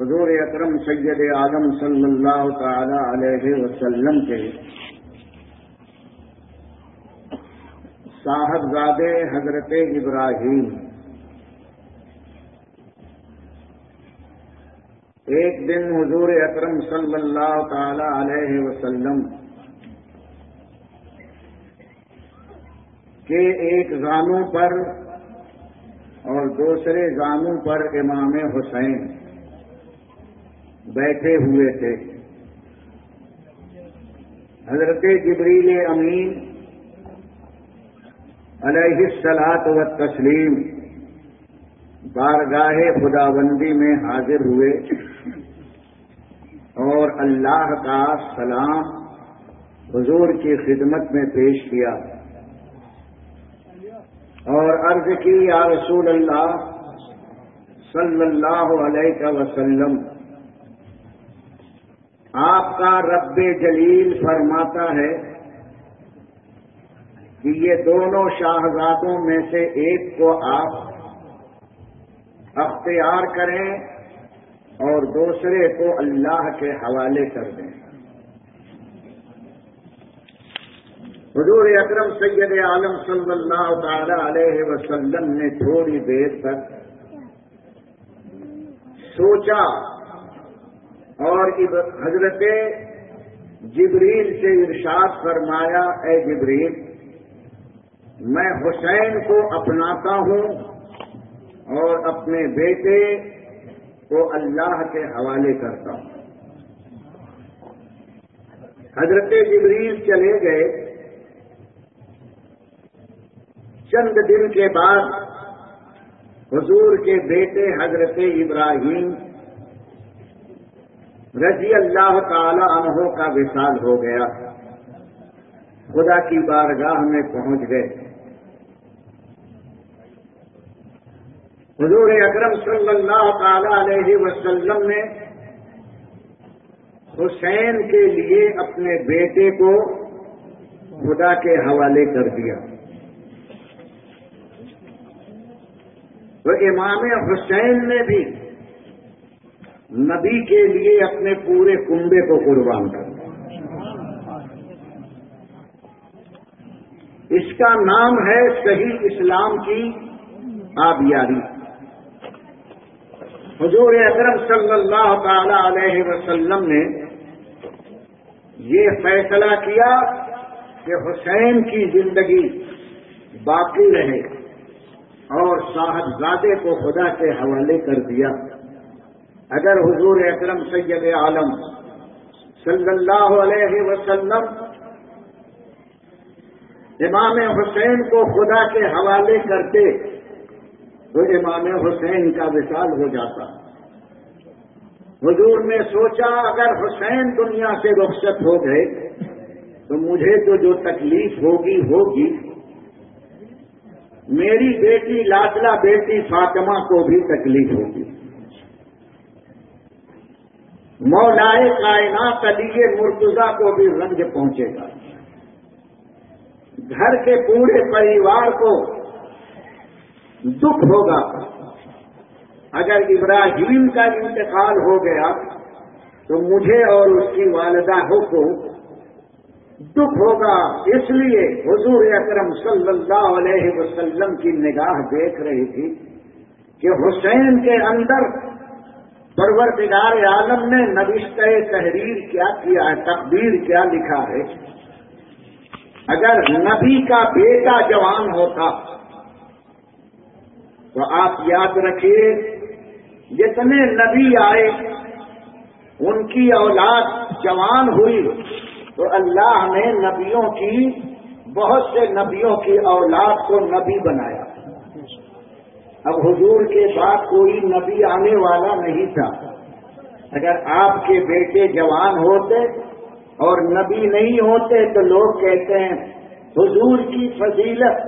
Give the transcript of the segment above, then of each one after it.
حضور اکرم سید عالم صلی اللہ تعالی علیہ وسلم کے صاحبزادے حضرت ابراہیم ایک دن حضور اکرم صلی اللہ تعالی علیہ وسلم کے ایک زانوں پر اور دوسرے زانوں پر امام حسین بیٹھے ہوئے تھے۔ حضرت جبریل امین علیہ الصلاۃ والتسلیم بارگاہ خداوندی میں حاضر ہوئے اور اللہ کا سلام حضور کی خدمت میں پیش کیا اور عرض کی، یا رسول اللہ صلی اللہ علیہ وسلم، آپ کا رب جلیل فرماتا ہے کہ یہ دونوں شاہزادوں میں سے ایک کو آپ اختیار کریں اور دوسرے کو اللہ کے حوالے کر دیں۔ حضور اکرم سید عالم صلی اللہ تعالی علیہ وسلم نے تھوڑی دیر تک سوچا اور حضرت جبریل سے ارشاد فرمایا، اے جبریل، میں حسین کو اپناتا ہوں اور اپنے بیٹے کو اللہ کے حوالے کرتا ہوں۔ حضرت جبریل چلے گئے۔ چند دن کے بعد حضور کے بیٹے حضرت ابراہیم رضی اللہ تعالی عنہ کا وصال ہو گیا، خدا کی بارگاہ میں پہنچ گئے۔ حضور اکرم صلی اللہ تعالی علیہ وسلم نے حسین کے لیے اپنے بیٹے کو خدا کے حوالے کر دیا۔ تو امام حسین نے بھی نبی کے لیے اپنے پورے کنبے کو قربان کر دیا۔ اس کا نام ہے صحیح اسلام کی آبیاری۔ حضور اکرم صلی اللہ تعالی علیہ وسلم نے یہ فیصلہ کیا کہ حسین کی زندگی باقی رہے اور صاحبزادے کو خدا کے حوالے کر دیا۔ اگر حضور اکرم سید عالم صلی اللہ علیہ وسلم امام حسین کو خدا کے حوالے کرتے تو امام حسین کا وصال ہو جاتا۔ حضور نے سوچا، اگر حسین دنیا سے رخصت ہو گئے تو مجھے تو جو تکلیف ہوگی میری بیٹی لاڈلا بیٹی فاطمہ کو بھی تکلیف ہوگی، مولائے کائنات علی مرتضیٰ کو بھی رنج پہنچے گا، گھر کے پورے پریوار کو دکھ ہوگا۔ اگر ابراہیم کا انتقال ہو گیا تو مجھے اور اس کی والدہ کو دکھ ہوگا۔ اس لیے حضور اکرم صلی اللہ علیہ وسلم کی نگاہ دیکھ رہی تھی کہ حسین کے اندر پروردگار عالم نے نوشتہ تحریر کیا کیا ہے، تقدیر کیا لکھا ہے۔ اگر نبی کا بیٹا جوان ہوتا تو آپ یاد رکھیے، جتنے نبی آئے ان کی اولاد جوان ہوئی تو اللہ نے نبیوں کی بہت سے نبیوں کی اولاد کو نبی بنایا۔ اب حضور کے بعد کوئی نبی آنے والا نہیں تھا۔ اگر آپ کے بیٹے جوان ہوتے اور نبی نہیں ہوتے تو لوگ کہتے ہیں حضور کی فضیلت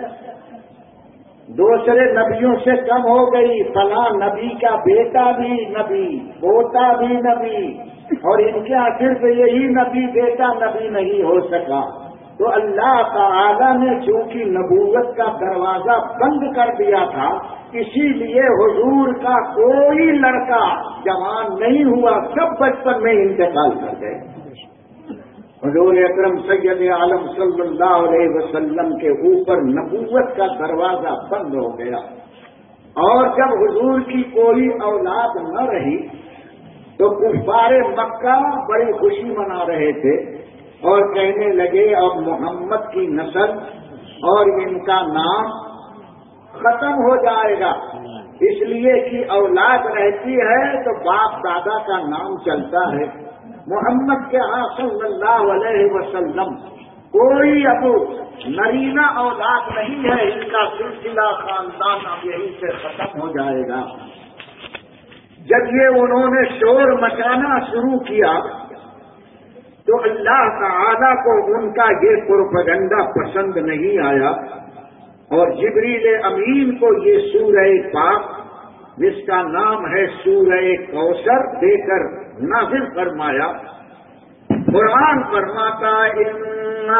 دوسرے نبیوں سے کم ہو گئی، فلاں نبی کا بیٹا بھی نبی، پوتا بھی نبی، اور ان کے صرف یہی نبی بیٹا نبی نہیں ہو سکا۔ تو اللہ تعالی نے چونکہ نبوت کا دروازہ بند کر دیا تھا، اسی لیے حضور کا کوئی لڑکا جوان نہیں ہوا، سب بچپن میں انتقال کر گئے۔ حضور اکرم سید عالم صلی اللہ علیہ وسلم کے اوپر نبوت کا دروازہ بند ہو گیا، اور جب حضور کی کوئی اولاد نہ رہی تو کفار مکہ بڑی خوشی منا رہے تھے اور کہنے لگے اب محمد کی نسل اور ان کا نام ختم ہو جائے گا، اس لیے کہ اولاد رہتی ہے تو باپ دادا کا نام چلتا ہے۔ محمد کے ہاں صلی اللہ علیہ وسلم کوئی اب نرینہ اولاد نہیں ہے، ان کا سلسلہ خاندان اب یہیں سے ختم ہو جائے گا۔ جب یہ انہوں نے شور مچانا شروع کیا تو اللہ تعالیٰ کو ان کا یہ پروپیگنڈا پسند نہیں آیا، اور جبریل امین کو یہ سورہ پاک جس کا نام ہے سورہ کوثر دے کر نازل فرمایا۔ قرآن فرماتا اِنَّا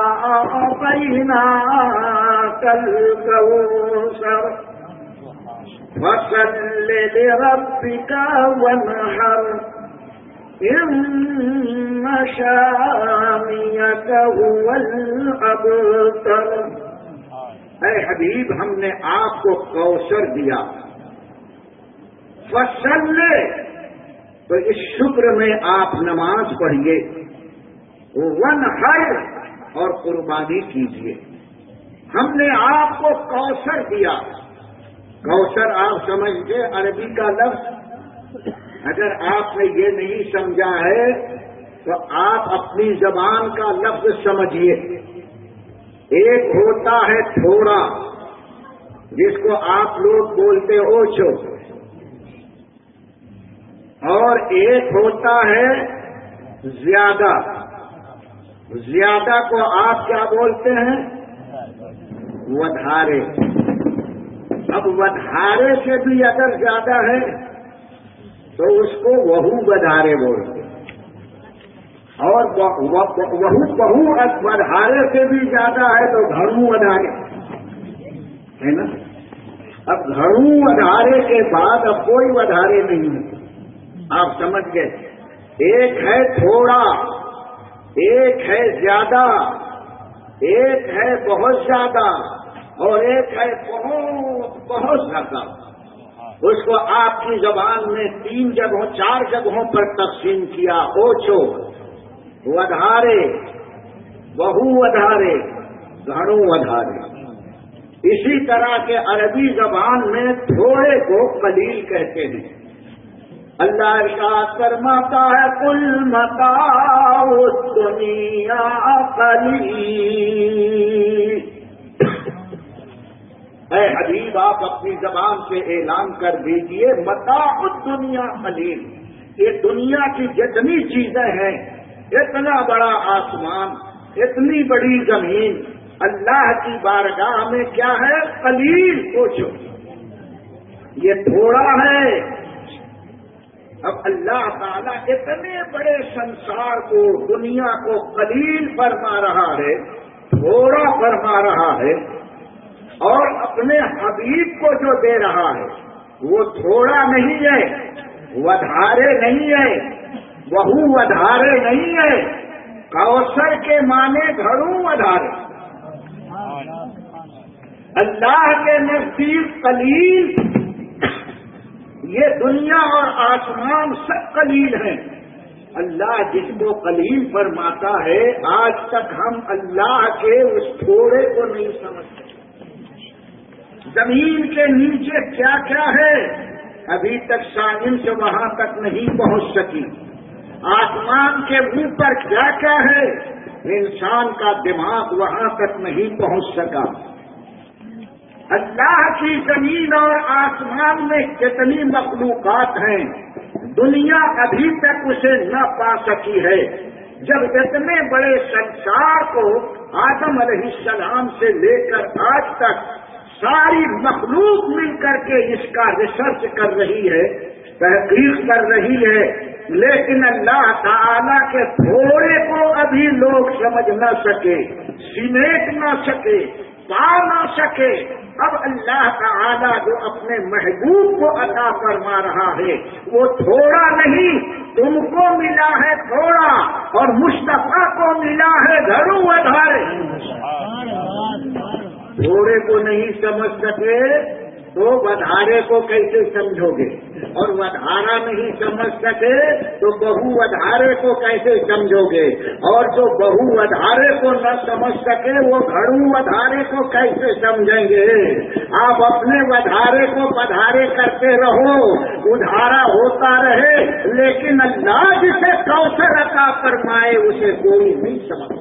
أَعْطَيْنَاكَ الْكَوْثَرَ فَصَلِّ لِرَبِّكَ وَانْحَرْ إِنَّ شَانِئَكَ هُوَ الْأَبْتَرُ۔ اے حبیب، ہم نے آپ کو کوثر دیا، فصل تو اس شکر میں آپ نماز پڑھیے، ونحر اور قربانی کیجیے۔ ہم نے آپ کو کوثر دیا۔ کوثر آپ سمجھتے عربی کا لفظ، اگر آپ نے یہ نہیں سمجھا ہے تو آپ اپنی زبان کا لفظ سمجھیے۔ ایک ہوتا ہے تھوڑا، جس کو آپ لوگ بولتے اوچھو، اور ایک ہوتا ہے زیادہ۔ زیادہ کو آپ کیا بولتے ہیں؟ ودھارے۔ اب ودھارے سے بھی اگر زیادہ ہے تو اس کو وہو ودھارے بولتے ہیں، اور وہو بہو ودھارے سے بھی زیادہ ہے تو گھروں ودھارے ہے نا۔ اب گھروں ودھارے کے بعد اب کوئی ودھارے نہیں ہے، آپ سمجھ گئے۔ ایک ہے تھوڑا، ایک ہے زیادہ، ایک ہے بہت زیادہ، اور ایک ہے بہت زیادہ۔ اس کو آپ کی زبان میں 3 جگہوں 4 جگہوں پر تقسیم کیا، اوچھو، ودھارے، بہو ودھارے، گھروں ودھارے۔ اسی طرح کے عربی زبان میں تھوڑے کو قلیل کہتے ہیں۔ اللہ ارشاد فرماتا ہے قل متاع الدنیا قلیل۔ اے حبیب، آپ اپنی زبان سے اعلان کر دیجئے متاع الدنیا قلیل۔ یہ دنیا کی جتنی چیزیں ہیں، اتنا بڑا آسمان، اتنی بڑی زمین، اللہ کی بارگاہ میں کیا ہے؟ قلیل۔ پوچھو، یہ تھوڑا ہے۔ اب اللہ تعالیٰ اتنے بڑے سنسار کو، دنیا کو قلیل فرما رہا ہے، تھوڑا فرما رہا ہے، اور اپنے حبیب کو جو دے رہا ہے وہ تھوڑا نہیں ہے، ودھارے نہیں ہے، بہو ودھارے نہیں ہے، کوثر کے معنی گھروں ودھارے۔ اللہ کے نزدیک قلیل، یہ دنیا اور آسمان سب قلیل ہیں۔ اللہ جس کو قلیل فرماتا ہے، آج تک ہم اللہ کے اس تھوڑے کو نہیں سمجھتے۔ زمین کے نیچے کیا کیا ہے ابھی تک سائنس وہاں تک نہیں پہنچ سکی۔ آسمان کے اوپر کیا کیا ہے، انسان کا دماغ وہاں تک نہیں پہنچ سکا۔ اللہ کی زمین اور آسمان میں کتنی مخلوقات ہیں، دنیا ابھی تک اسے نہ پا سکی ہے۔ جب اتنے بڑے سنسار کو آدم علیہ السلام سے لے کر آج تک ساری مخلوق مل کر کے اس کا ریسرچ کر رہی ہے، تحقیق کر رہی ہے، لیکن اللہ تعالیٰ کے تھوڑے کو ابھی لوگ سمجھ نہ سکے، سمیٹ نہ سکے، پا نہ سکے. اب اللہ تعالیٰ جو اپنے محبوب کو عطا فرما رہا ہے وہ تھوڑا نہیں، تم کو ملا ہے تھوڑا اور مصطفیٰ کو ملا ہے گھروں ودھارے. تھوڑے کو نہیں سمجھ سکے تو ودھارے کو کیسے سمجھو گے، اور ودھارا نہیں سمجھ سکے تو بہو ودھارے کو کیسے سمجھو گے، اور جو بہو ودھارے کو نہ سمجھ سکے وہ گھروں ودھارے کو کیسے سمجھیں گے. آپ اپنے ودھارے کو پدھارے کرتے رہو، ادھارا ہوتا رہے، لیکن اللہ جسے کوثر عطا فرمائے اسے کوئی نہیں سمجھ.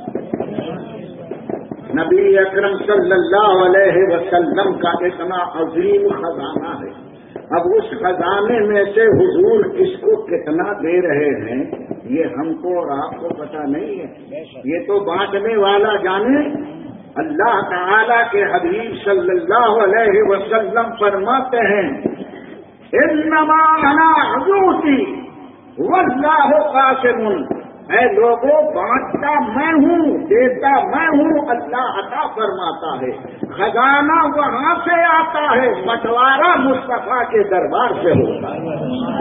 نبی اکرم صلی اللہ علیہ وسلم کا اتنا عظیم خزانہ ہے. اب اس خزانے میں سے حضور کس کو کتنا دے رہے ہیں یہ ہم کو اور آپ کو پتا نہیں ہے، یہ تو بانٹنے والا جانے. اللہ تعالی کے حبیب صلی اللہ علیہ وسلم فرماتے ہیں انما انا عطوتی واللہ قاسم. اے لوگوں، بانٹتا میں ہوں، دیتا میں ہوں، اللہ عطا فرماتا ہے. خزانہ وہاں سے آتا ہے، بٹوارا مصطفیٰ کے دربار سے ہوتا ہے.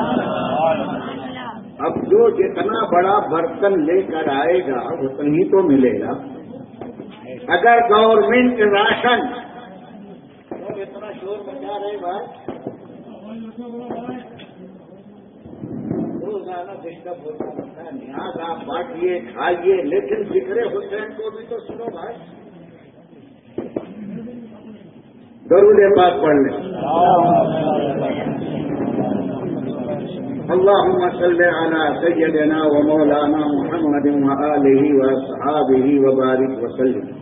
اب جو جتنا بڑا برتن لے کر آئے گا اتنا ہی تو ملے گا. اگر گورنمنٹ راشن اتنا شور مچا رہے بھائی، روزانہ ڈسٹرب ہوتا رہتا ہے. نیاز آپ بانٹیے کھائیے، لیکن ذکر حسین کو بھی تو سنو بھائی. درود پاک پڑھ لیں. اللهم صل على سيدنا ومولانا محمد وآله وأصحابه وبارك وسلم.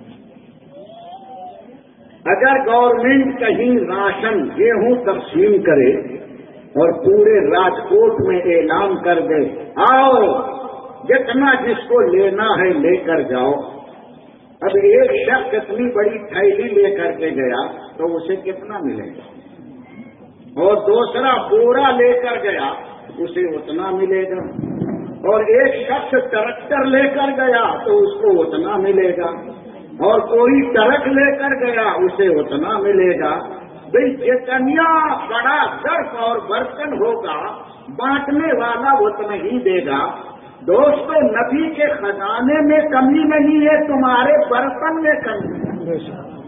اگر گورنمنٹ کہیں راشن گیہوں تقسیم کرے اور پورے راجکوٹ میں اعلان کر دے آؤ جتنا جس کو لینا ہے لے کر جاؤ. اب ایک شخص اتنی بڑی تھیلی لے کر کے گیا تو اسے کتنا ملے گا، اور دوسرا بورا لے کر گیا اسے اتنا ملے گا، اور ایک شخص ٹریکٹر لے کر گیا تو اس کو اتنا ملے گا، اور کوئی ٹرک لے کر گیا اسے اتنا ملے گا. بھئی جتنا بڑا ظرف اور برتن ہوگا بانٹنے والا اتنا ہی دے گا. دوستو، نبی کے خزانے میں کمی نہیں ہے، تمہارے برتن میں کمی ہے.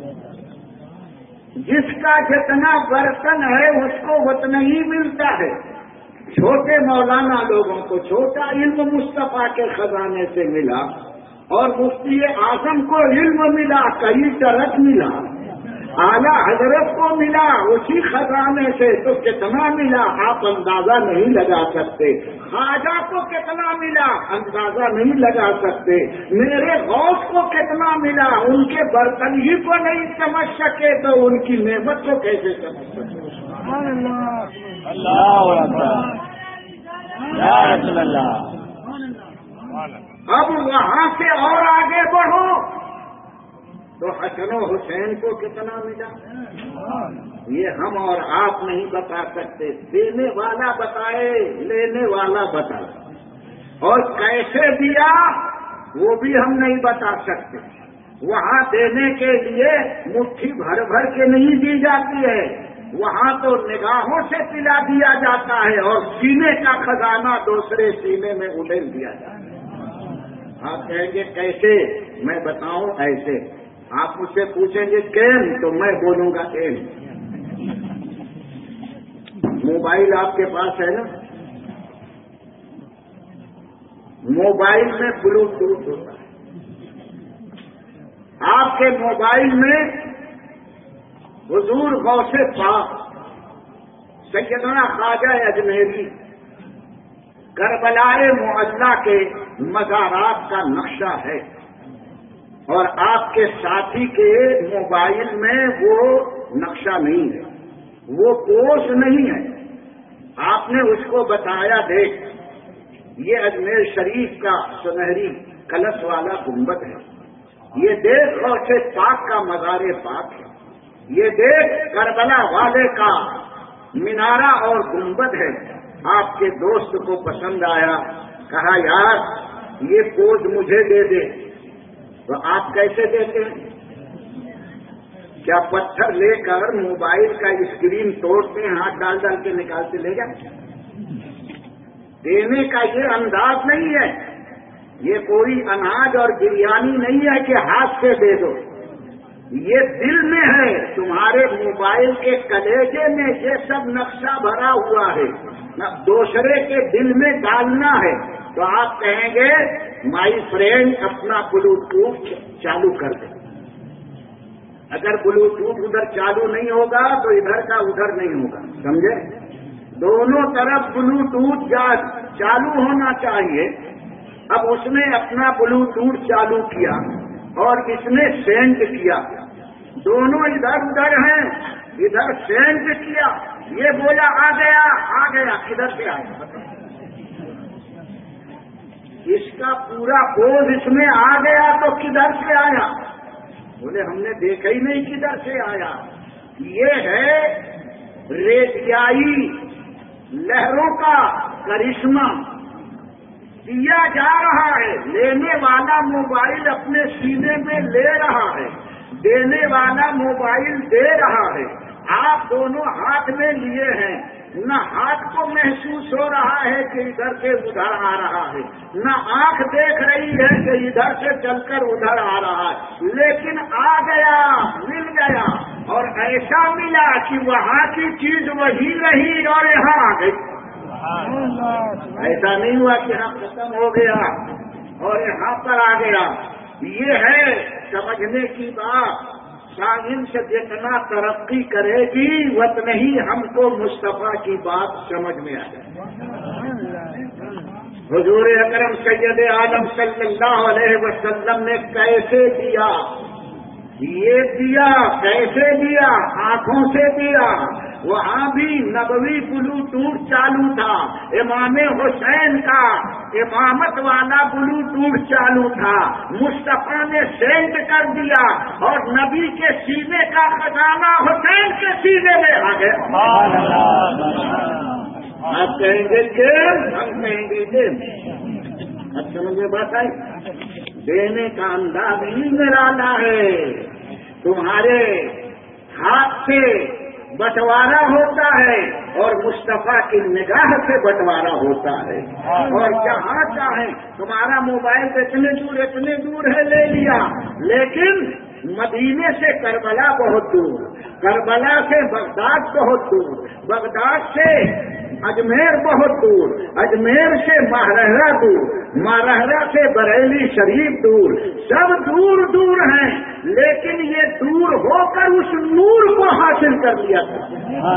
جس کا جتنا برتن ہے اس کو اتنا ہی ملتا ہے. چھوٹے مولانا لوگوں کو چھوٹا علم مصطفیٰ کے خزانے سے ملا، اور مفتی اعظم کو علم ملا، کئی ٹرک ملا، اعلیٰ حضرت کو ملا اسی خزانے سے، تو کتنا ملا آپ اندازہ نہیں لگا سکتے. خواجہ کو کتنا ملا اندازہ نہیں لگا سکتے. میرے غوث کو کتنا ملا، ان کے برتن ہی کو نہیں سمجھ سکے تو ان کی نعمت کو کیسے سمجھ سکے. اب وہاں سے اور آگے بڑھو تو حسن و حسین کو کتنا ملا یہ ہم اور آپ نہیں بتا سکتے. دینے والا بتائے، لینے والا بتائے، اور کیسے دیا وہ بھی ہم نہیں بتا سکتے. وہاں دینے کے لیے مٹھی بھر بھر کے نہیں دی جاتی ہے، وہاں تو نگاہوں سے پلا دیا جاتا ہے، اور سینے کا خزانہ دوسرے سینے میں اڑیل دیا جاتا ہے. آپ کہیں گے کیسے؟ میں بتاؤں ایسے. آپ مجھ سے پوچھیں گے کیم، تو میں بولوں گا ایم. موبائل آپ کے پاس ہے نا، موبائل میں بلوٹوتھ ہوتا ہے. آپ کے موبائل میں حضور غوث پاک سیدنا خواجہ اجمیری کربلائے معلیٰ کے مزارات کا نقشہ ہے، اور آپ کے ساتھی کے موبائل میں وہ نقشہ نہیں ہے، وہ پوسٹ نہیں ہے. آپ نے اس کو بتایا دیکھ یہ اجمیر شریف کا سنہری کلش والا گنبد ہے، یہ دیکھ غوث پاک کا مزار پاک ہے، یہ دیکھ کربلا والے کا مینارہ اور گنبد ہے. آپ کے دوست کو پسند آیا، کہا یار یہ پوز مجھے دے دے. تو آپ کیسے دیتے ہیں؟ کیا پتھر لے کر موبائل کا اسکرین توڑتے ہیں، ہاتھ ڈال ڈال کے نکالتے لے جائیں؟ دینے کا یہ انداز نہیں ہے، یہ کوئی اناج اور بریانی نہیں ہے کہ ہاتھ سے دے دو، یہ دل میں ہے، تمہارے موبائل کے کلیجے میں یہ سب نقشہ بھرا ہوا ہے، دوسرے کے دل میں ڈالنا ہے۔ تو آپ کہیں گے مائی فرینڈ اپنا بلوٹوتھ چالو کر دیں، اگر بلوٹوتھ ادھر چالو نہیں ہوگا تو ادھر کا ادھر نہیں ہوگا، سمجھے؟ دونوں طرف بلوٹوتھ چالو ہونا چاہیے۔ اب اس نے اپنا بلوٹوتھ چالو کیا اور اس نے سینڈ کیا، دونوں ادھر ادھر ہیں، ادھر سینڈ کیا، یہ بولا آ گیا، کدھر سے آیا؟ اس کا پورا پوز اس میں آ گیا تو کدھر سے آیا؟ بولے ہم نے دیکھا ہی نہیں کدھر سے آیا۔ یہ ہے ریڈیائی لہروں کا کرشمہ، دیا جا رہا ہے، لینے والا موبائل اپنے سینے میں لے رہا ہے، دینے والا موبائل دے رہا ہے، آپ دونوں ہاتھ میں لیے ہیں، نہ ہاتھ کو محسوس ہو رہا ہے کہ ادھر سے ادھر آ رہا ہے، نہ آنکھ دیکھ رہی ہے کہ ادھر سے چل کر ادھر آ رہا ہے، لیکن آ گیا، مل گیا، اور ایسا ملا کہ وہاں کی چیز وہی رہی اور یہاں آ گئی۔ ایسا نہیں ہوا کہ یہاں ختم ہو گیا اور یہاں پر آ گیا۔ یہ ہے سمجھنے کی بات۔ سائنس جتنا ترقی کرے گی اتنا ہی ہم کو مصطفیٰ کی بات سمجھ میں آ جائے۔ حضور اکرم سید عالم صلی اللہ علیہ وسلم نے کیسے دیا؟ یہ دیا کیسے دیا؟ آنکھوں سے دیا۔ وہاں بھی نبوی بلوٹوتھ چالو تھا، امام حسین کا امامت والا بلوٹوتھ چالو تھا، مصطفیٰ نے سینڈ کر دیا اور نبی کے سینے کا خزانہ حسین کے سینے میں آ گیا۔ آپ کہیں گے کہ ہم کہیں گے کہ اب سمجھ میں بات آئی؟ دینے کا انداز ہی نرالا ہے۔ تمہارے ہاتھ سے بٹوارا ہوتا ہے اور مصطفیٰ کی نگاہ سے بٹوارا ہوتا ہے، اور جہاں چاہیں تمہارا موبائل اتنے دور ہے، لے لیا، لیکن مدینے سے کربلا بہت دور، کربلا سے بغداد بہت دور، بغداد سے اجمیر بہت دور، اجمیر سے ماہرہ دور، ماہرہ سے بریلی شریف دور، سب دور دور ہیں، لیکن یہ دور ہو کر اس نور کو حاصل کر لیا تھا۔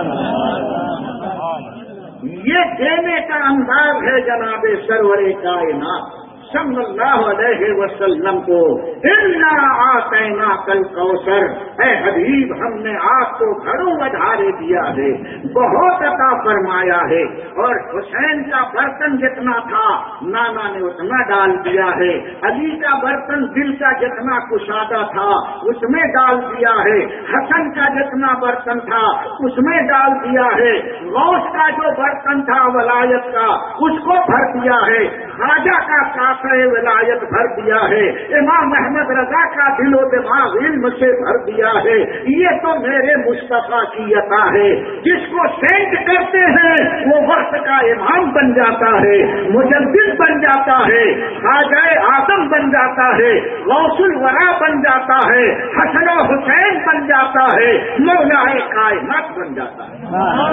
یہ دینے کا انداز ہے جناب سرور کائنات صلی اللہ علیہ وسلم کو۔ اِنَّا أَعْطَيْنَاكَ الْكَوْثَرَ، اے حبیب ہم نے آپ کو گھروں بدھارے دیا ہے، بہت عطا فرمایا ہے، اور حسین کا برتن جتنا تھا نانا نے اتنا ڈال دیا ہے، علی کا برتن دل کا جتنا کشادہ تھا اس میں ڈال دیا ہے، حسن کا جتنا برتن تھا اس میں ڈال دیا ہے، غوث کا جو برتن تھا ولایت کا اس کو بھر دیا ہے، خواجہ کا ولایت بھر دیا ہے، امام احمد رضا کا دل و دماغ علم سے بھر دیا ہے۔ یہ تو میرے مصطفیٰ کی عطا ہے، جس کو سینڈ کرتے ہیں وہ وقت کا امام بن جاتا ہے، مجدد بن جاتا ہے، خواجہ اعظم بن جاتا ہے، غوث الورا بن جاتا ہے، حسن و حسین بن جاتا ہے، مولا کائنات بن جاتا ہے۔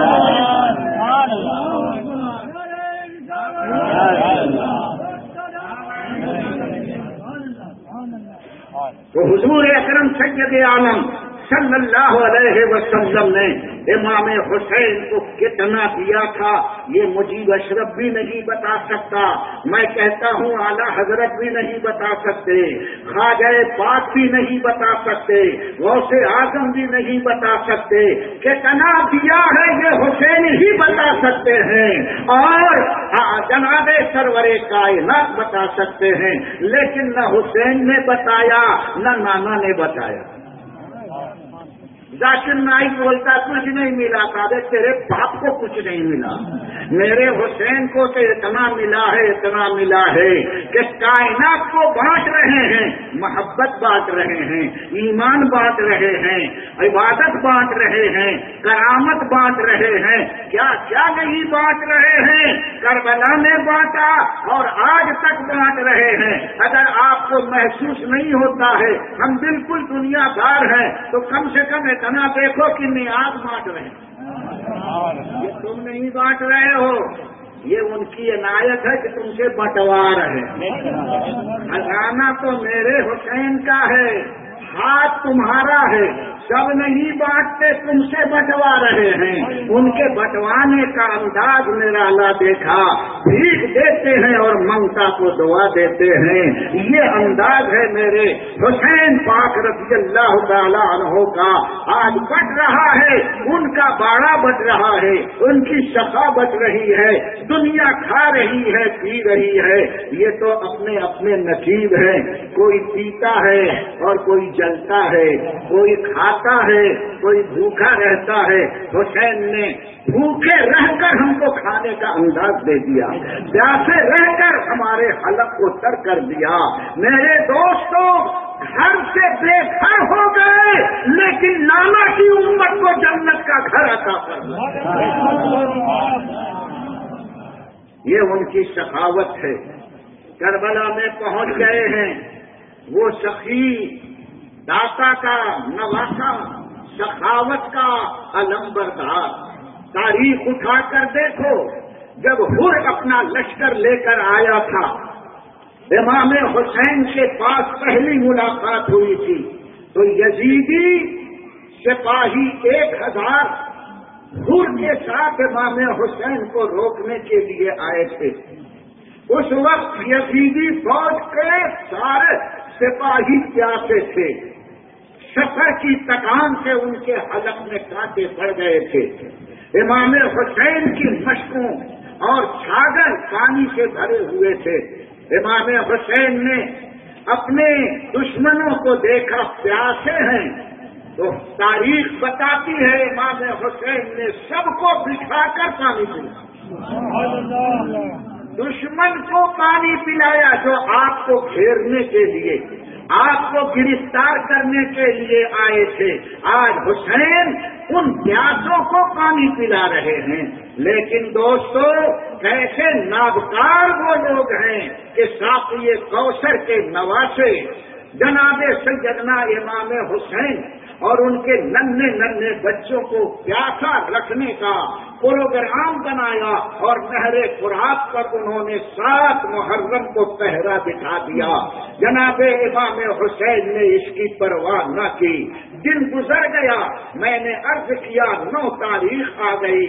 تو حضور اکرم سید عالم صلی اللہ علیہ وسلم نے امام حسین کو کتنا دیا تھا یہ مجیب اشرف بھی نہیں بتا سکتا، میں کہتا ہوں اعلیٰ حضرت بھی نہیں بتا سکتے، خواجہ پاک بھی نہیں بتا سکتے، غوث اعظم بھی نہیں بتا سکتے، کتنا دیا ہے یہ حسین ہی بتا سکتے ہیں، اور جناب سرور کائنات بتا سکتے ہیں، لیکن نہ حسین نے بتایا نہ نانا نے بتایا۔ ذاکر نائک بولتا کچھ نہیں ملا، کہا تیرے باپ کو کچھ نہیں ملا، میرے حسین کو تو اتنا ملا ہے کہ کائنات کو بانٹ رہے ہیں، محبت بانٹ رہے ہیں، ایمان بانٹ رہے ہیں، عبادت بانٹ رہے ہیں، کرامت بانٹ رہے ہیں، کیا کیا نہیں بانٹ رہے ہیں۔ کربلا میں بانٹا اور آج تک بانٹ رہے ہیں۔ اگر آپ کو محسوس نہیں ہوتا ہے ہم بالکل دنیا دار ہیں تو کم سے کم اتنا دیکھو کہ نیاز بانٹ رہے ہیں۔ یہ تم نہیں بانٹ رہے ہو، یہ ان کی عنایت ہے کہ تم سے بٹوار ہے۔ خزانہ تو میرے حسین کا ہے، ہاتھ تمہارا ہے، سب نہیں بانٹتے، تم سے بٹوا رہے ہیں۔ ان کے بٹوانے کا انداز میرا اللہ دیکھا، بھیک دیتے ہیں اور منگتا کو دعا دیتے ہیں۔ یہ انداز ہے میرے حسین پاک رضی اللہ تعالی عنہ کا۔ آج بٹ رہا ہے، ان کا باڑا بٹ رہا ہے، ان کی شفا بچ رہی ہے، دنیا کھا رہی ہے، پی رہی ہے۔ یہ تو اپنے اپنے نصیب ہیں، کوئی پیتا ہے اور کوئی جلتا ہے، کوئی کھاتا ہے، کوئی بھوکا رہتا ہے۔ حسین نے بھوکے رہ کر ہم کو کھانے کا انداز دے دیا، پیاسے رہ کر ہمارے حلق کو تر کر دیا۔ میرے دوستوں، گھر سے بے گھر ہو گئے لیکن نانا کی امت کو جنت کا گھر عطا کر دیا۔ یہ ان کی سخاوت ہے۔ کربلا میں پہنچ گئے ہیں، وہ سخی داتا کا نواسا، سخاوت کا علمبردار۔ تاریخ اٹھا کر دیکھو، جب ہر اپنا لشکر لے کر آیا تھا، امام حسین کے پاس پہلی ملاقات ہوئی تھی تو یزیدی سپاہی 1000 ہر کے ساتھ امام حسین کو روکنے کے لیے آئے تھے۔ اس وقت یزیدی فوج کے سارے سپاہی پیاسے تھے، سفر کی تکان سے ان کے حلق میں کانٹے پڑ گئے تھے۔ امام حسین کی مشکوں اور چھاگل پانی سے بھرے ہوئے تھے۔ امام حسین نے اپنے دشمنوں کو دیکھا پیاسے ہیں تو تاریخ بتاتی ہے امام حسین نے سب کو بٹھا کر پانی پلایا، دشمن کو پانی پلایا جو آپ کو گھیرنے کے لیے، آپ کو گرفتار کرنے کے لیے آئے تھے۔ آج حسین ان پیاسوں کو پانی پلا رہے ہیں۔ لیکن دوستو، کیسے نابکار وہ لوگ ہیں کہ ساقی کوثر کے نواسے جناب سیدنا امام حسین اور ان کے ننھے ننھے بچوں کو پیاسا رکھنے کا پروگرام بنایا اور نہر فرات پر انہوں نے 7 محرم کو پہرا بٹھا دیا۔ جناب امام حسین نے اس کی پرواہ نہ کی۔ دن گزر گیا، میں نے عرض کیا 9 تاریخ آ گئی۔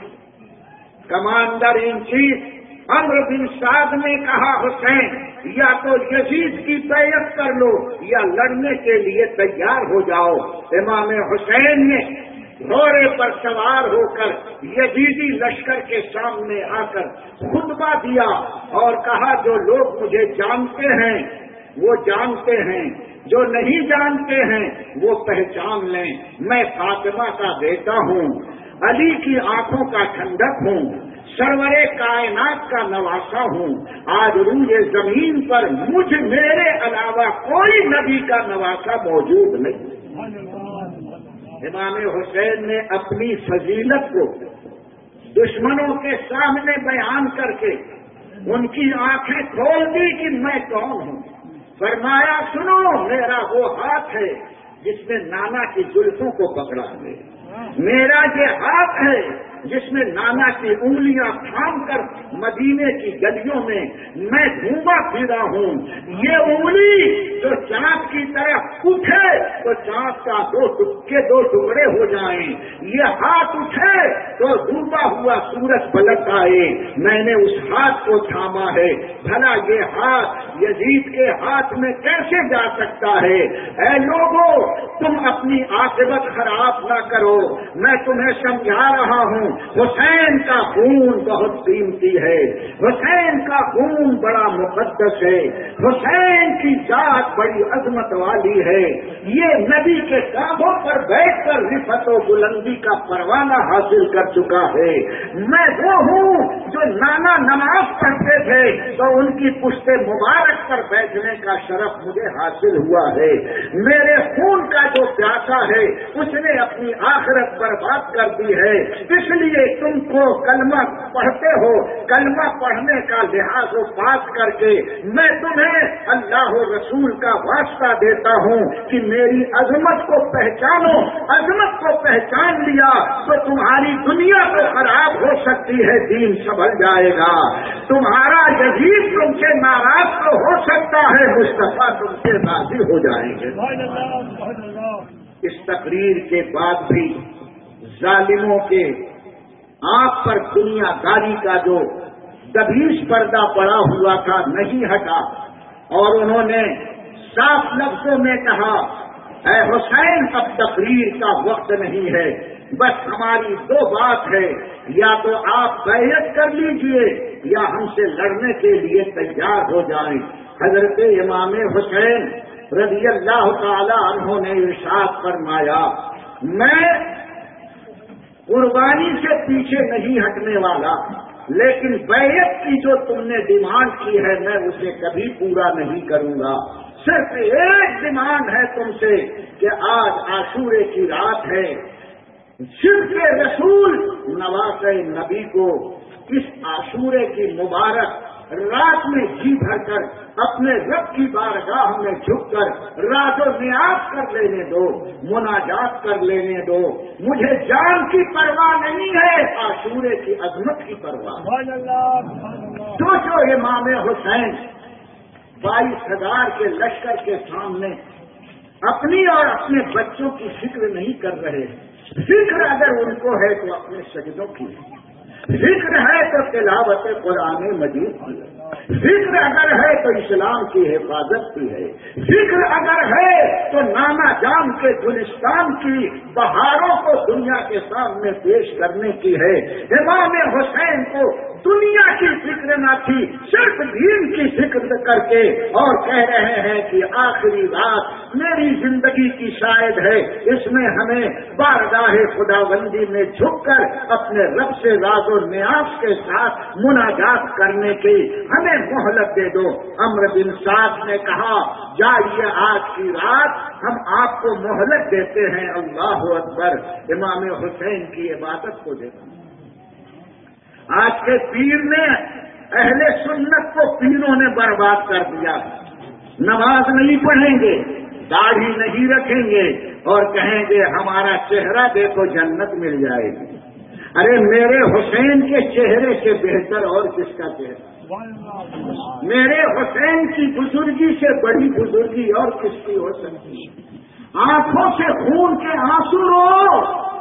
کمانڈر ان چیف عمرو بن سعد نے کہا حسین یا تو یزید کی بیعت کر لو یا لڑنے کے لیے تیار ہو جاؤ۔ امام حسین نے گھوڑے پر سوار ہو کر یزیدی لشکر کے سامنے آ کر خطبہ دیا اور کہا جو لوگ مجھے جانتے ہیں وہ جانتے ہیں، جو نہیں جانتے ہیں وہ پہچان لیں، میں فاطمہ کا بیٹا ہوں، علی کی آنکھوں کا ٹھنڈک ہوں، سرور کائنات کا نواسا ہوں۔ آج روئے زمین پر میرے علاوہ کوئی نبی کا نواسا موجود نہیں۔ امام حسین نے اپنی فضیلت کو دشمنوں کے سامنے بیان کر کے ان کی آنکھیں کھول دی کہ میں کون ہوں۔ فرمایا سنو، میرا وہ ہاتھ ہے جس نے نانا کی زلفوں کو پکڑا ہے، میرا یہ ہاتھ ہے جس میں نانا کی انگلیاں تھام کر مدینے کی گلیوں میں گھوما پھرا ہوں۔ یہ انگلی جو چاند کی طرف اٹھے تو چاند کا 2 ٹکڑے ہو جائیں، یہ ہاتھ اٹھے تو ڈوبا ہوا سورج پلٹ آئے۔ میں نے اس ہاتھ کو تھاما ہے، بھلا یہ ہاتھ یزید کے ہاتھ میں کیسے جا سکتا ہے؟ اے لوگوں، تم اپنی عاقبت خراب نہ کرو، میں تمہیں سمجھا رہا ہوں۔ حسین کا خون بہت قیمتی ہے، حسین کا خون بڑا مقدس ہے، حسین کی ذات بڑی عظمت والی ہے۔ یہ نبی کے کاندھوں پر بیٹھ کر رفعت و بلندی کا پروانہ حاصل کر چکا ہے۔ میں وہ ہوں جو نانا نماز پڑھتے تھے تو ان کی پشت مبارک پر بیٹھنے کا شرف مجھے حاصل ہوا ہے۔ میرے خون کا جو پیاسا ہے اس نے اپنی آخرت برباد کر دی ہے۔ اس لیے تم کو کلمہ پڑھتے ہو، کلمہ پڑھنے کا لحاظ و پاس کر کے میں تمہیں اللہ و رسول کا واسطہ دیتا ہوں کہ میری عظمت کو پہچانو۔ عظمت کو پہچان لیا تو تمہاری دنیا تو خراب ہو سکتی ہے، دین سنبھل جائے گا۔ تمہارا یزید تم سے ناراض تو ہو سکتا ہے، مصطفیٰ تم سے راضی ہو جائیں گے۔ اس تقریر کے بعد بھی ظالموں کے آنکھ پر دنیا داری کا جو دبیش پردہ پڑا ہوا تھا نہیں ہٹا، اور انہوں نے صاف لفظوں میں کہا، اے حسین اب تقریر کا وقت نہیں ہے، بس ہماری دو بات ہے، یا تو آپ بیعت کر لیجئے یا ہم سے لڑنے کے لیے تیار ہو جائیں۔ حضرت امام حسین رضی اللہ تعالی عنہ نے ارشاد فرمایا، میں قربانی سے پیچھے نہیں ہٹنے والا، لیکن بیعت کی جو تم نے ڈیمانڈ کی ہے میں اسے کبھی پورا نہیں کروں گا۔ صرف ایک ڈیمانڈ ہے تم سے کہ آج عاشورے کی رات ہے، صرف رسول نواز نبی کو اس عاشورے کی مبارک رات میں جی بھر کر اپنے رب کی بارگاہ میں جھک کر راز و نیاز کر لینے دو، مناجات کر لینے دو۔ مجھے جان کی پرواہ نہیں ہے، عاشورے کی عظمت کی پرواہ۔ جو امام حسین 22,000 کے لشکر کے سامنے اپنی اور اپنے بچوں کی فکر نہیں کر رہے، فکر اگر ان کو ہے تو اپنے سجدوں کی، ذکر ہے تو تلاوت قرآن مجید کی، ذکر اگر ہے تو اسلام کی حفاظت کی ہے، ذکر اگر ہے تو نانا جان کے گلستان کی بہاروں کو دنیا کے سامنے پیش کرنے کی ہے۔ امام حسین کو دنیا کی فکر نہ تھی، صرف دین کی فکر کر کے، اور کہہ رہے ہیں کہ آخری رات میری زندگی کی شاید ہے، اس میں ہمیں بارگاہ خداوندی میں جھک کر اپنے رب سے راز و نیاز کے ساتھ مناجات کرنے کی ہمیں مہلت دے دو۔ عمرو بن سعد نے کہا، جائیے آج کی رات ہم آپ کو مہلت دیتے ہیں۔ اللہ اکبر، امام حسین کی عبادت کو دیکھو۔ آج کے پیر نے اہل سنت کو پیروں نے برباد کر دیا، نماز نہیں پڑھیں گے، داڑھی نہیں رکھیں گے، اور کہیں گے ہمارا چہرہ دیکھو جنت مل جائے گی۔ ارے میرے حسین کے چہرے سے بہتر اور کس کا چہرہ؟ میرے حسین کی بزرگی سے بڑی بزرگی اور کس کی ہو سکتی ہے؟ آنکھوں سے خون کے آنسو رو،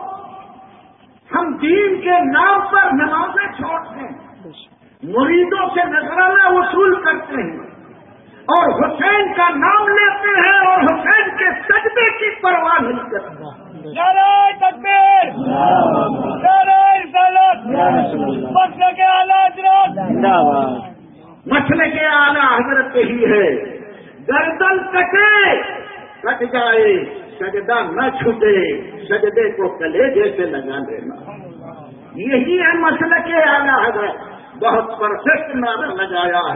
ہم دین کے نام پر نمازیں چھوڑتے ہیں، مریدوں سے نذرانہ وصول کرتے ہیں، اور حسین کا نام لیتے ہیں اور حسین کے سجدے کی پرواہ نہیں کرتے۔ نعرہ تکبیر، نعرہ رسالت، مسلک اعلیٰ حضرت، مسلک اعلیٰ حضرت یہی ہے، گردن کٹے کٹ جائے، سجدہ نہ چھوٹے، سجدے کو کلیجے سے لگا دینا، یہی ہے مسلک اعلیٰ حضرت۔ بہت پرفیکٹ نعرہ لگایا ہے۔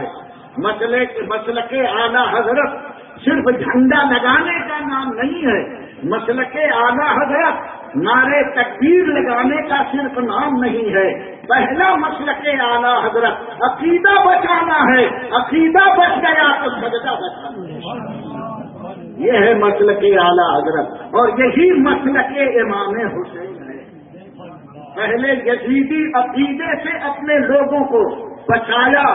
مسلک اعلیٰ حضرت صرف جھنڈا لگانے کا نام نہیں ہے، مسلک اعلیٰ حضرت نعرے تکبیر لگانے کا صرف نام نہیں ہے۔ پہلا مسلک اعلیٰ حضرت عقیدہ بچانا ہے، عقیدہ بچ گیا تو سجدہ بچانا ہے۔ یہ ہے مسلک اعلیٰ حضرت، اور یہی مسلک امام حسین ہے۔ پہلے یزیدی عقیدے سے اپنے لوگوں کو بچایا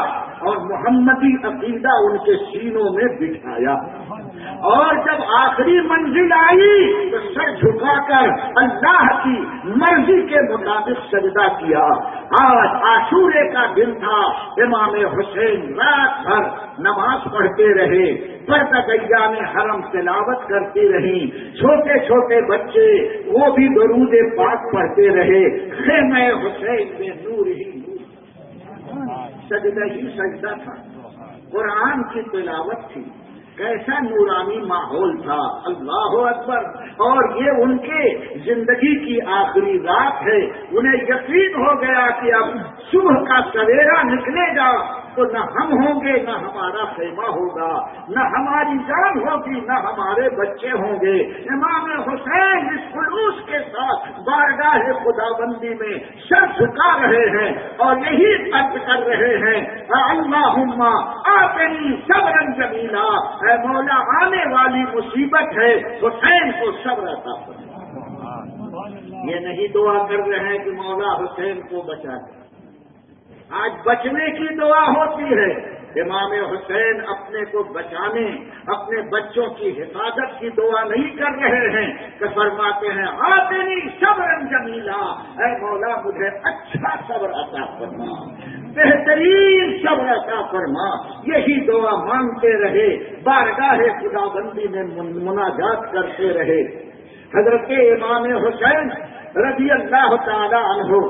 اور محمدی عقیدہ ان کے سینوں میں بٹھایا، اور جب آخری منزل آئی تو سر جھکا کر اللہ کی مرضی کے مطابق سجدہ کیا۔ آج عاشورے کا دن تھا، امام حسین رات بھر نماز پڑھتے رہے، پردگیان حرم تلاوت کرتی رہی، چھوٹے چھوٹے بچے وہ بھی درود پاک پڑھتے رہے، خیمہ حسین میں نور ہی نور، سجدہ ہی سجدہ تھا، قرآن کی تلاوت تھی، کیسا نورانی ماحول تھا، اللہ اکبر۔ اور یہ ان کے زندگی کی آخری رات ہے، انہیں یقین ہو گیا کہ اب صبح کا سویرا نکلے گا تو نہ ہم ہوں گے، نہ ہمارا خیمہ ہوگا، نہ ہماری جان ہوگی، نہ ہمارے بچے ہوں گے۔ امام حسین اس خلوص کے ساتھ بارگاہ خداوندی میں سر جھکا رہے ہیں اور یہی عرض کر رہے ہیں، اللہم آتنی صبرا جمیلا، اے مولا آنے والی مصیبت ہے، حسین کو صبر عطا فرما۔ یہ نہیں دعا کر رہے ہیں کہ مولا حسین کو بچا دے، آج بچنے کی دعا ہوتی ہے۔ امام حسین اپنے کو بچانے، اپنے بچوں کی حفاظت کی دعا نہیں کر رہے ہیں کہ فرماتے ہیں آتنی صبرا جمیلا، اے مولا مجھے اچھا صبر عطا فرما، بہترین صبر عطا فرما۔ یہی دعا مانگتے رہے، بارگاہ خداوندی میں مناجات کرتے رہے۔ حضرت امام حسین رضی اللہ تعالی عنہ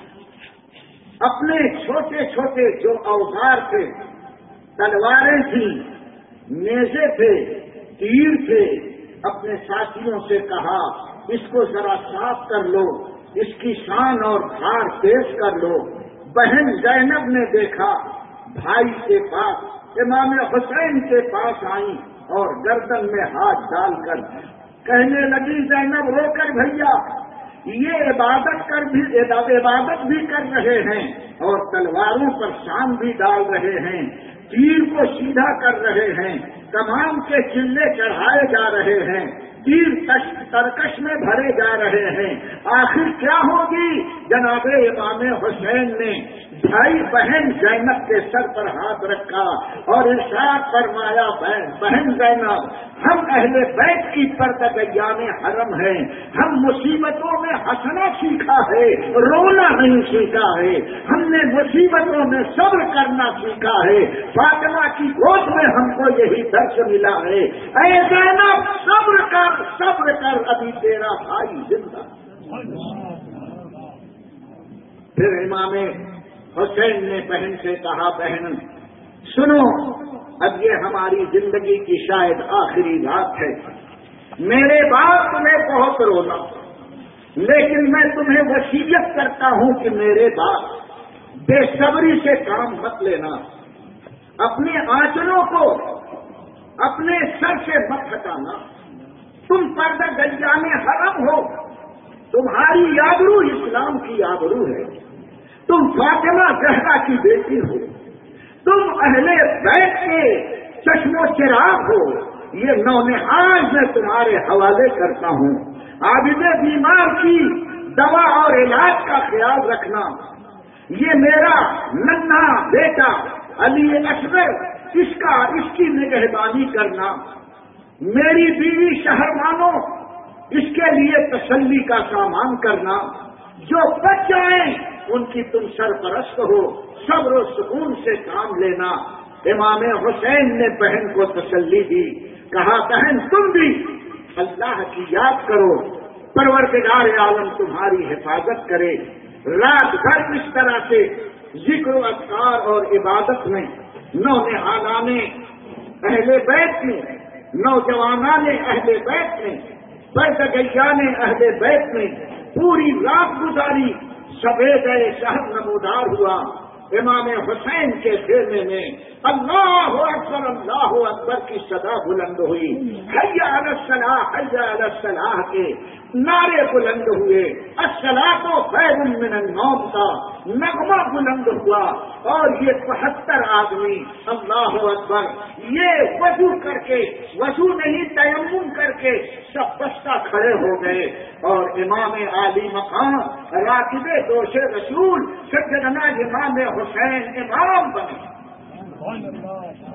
اپنے چھوٹے چھوٹے جو اوزار تھے، تلواریں تھیں، نیزے تھے، تیر تھے، اپنے ساتھیوں سے کہا اس کو ذرا صاف کر لو، اس کی شان اور دھار پیش کر لو۔ بہن زینب نے دیکھا، بھائی کے پاس امام حسین کے پاس آئی اور گردن میں ہاتھ ڈال کر کہنے لگی، زینب رو کر بھیا یہ عبادت بھی کر رہے ہیں اور تلواروں پر شان بھی ڈال رہے ہیں، تیر کو سیدھا کر رہے ہیں، کمان کے چلے چڑھائے جا رہے ہیں، تیر ترکش میں بھرے جا رہے ہیں، آخر کیا ہوگی؟ جناب امام حسین نے بھائی بہن زینب کے سر پر ہاتھ رکھا اور ارشاد فرمایا، بہن زینب ہم اہل بیت کی پردگیان حرم ہیں، ہم مصیبتوں میں ہنسنا سیکھا ہے، رونا نہیں سیکھا ہے، ہم نے مصیبتوں میں صبر کرنا سیکھا ہے، فاطمہ کی گود میں ہم کو یہی درس ملا ہے، اے زینب صبر کر ابھی تیرا بھائی زندہ۔ پھر امام حسین نے بہن سے کہا، بہن سنو، اب یہ ہماری زندگی کی شاید آخری رات ہے، میرے بعد تمہیں بہت رونا، لیکن میں تمہیں وصیت کرتا ہوں کہ میرے بعد بے صبری سے کام مت لینا، اپنے آنچلوں کو اپنے سر سے مت ہٹانا، تم پردگیان حرم ہو، تمہاری آبرو اسلام کی آبرو ہے، تم فاطمہ زہرا کی بیٹی ہو، تم اہل بیت کے چشم و چراغ ہو، یہ نونہال میں تمہارے حوالے کرتا ہوں، عابد بیمار کی دوا اور علاج کا خیال رکھنا، یہ میرا ننھا بیٹا علی اصغر اس کی نگہبانی کرنا، میری بیوی شہربانو اس کے لیے تسلی کا سامان کرنا، جو بچ جائیں ان کی تم سرپرست ہو، صبر و سکون سے کام لینا۔ امام حسین نے بہن کو تسلی دی، کہا بہن تم بھی اللہ کی یاد کرو، پروردگار عالم تمہاری حفاظت کرے، رات بھر اس طرح سے ذکر و اذکار اور عبادت میں نونہالان اہل بیت میں، نوجوانان اہل بیت میں، پردگیان اہل بیت میں پوری رات گزاری، سفید شہر نمودار ہوا۔ امام حسین کے خیمے میں اللہ اکبر کی صدا بلند ہوئی، حی علی الصلاح حی علی الصلاح کے نعرے بلند ہوئے، الصلاۃ خیر من النوم کا نغمہ بلند ہوا، اور یہ 75 آدمی اللہ اکبر یہ وضو نہیں تیمم کر کے سب بستہ کھڑے ہو گئے، اور امام عالی مقام راکب دوش رسول سیدنا امام حسین امام بنے۔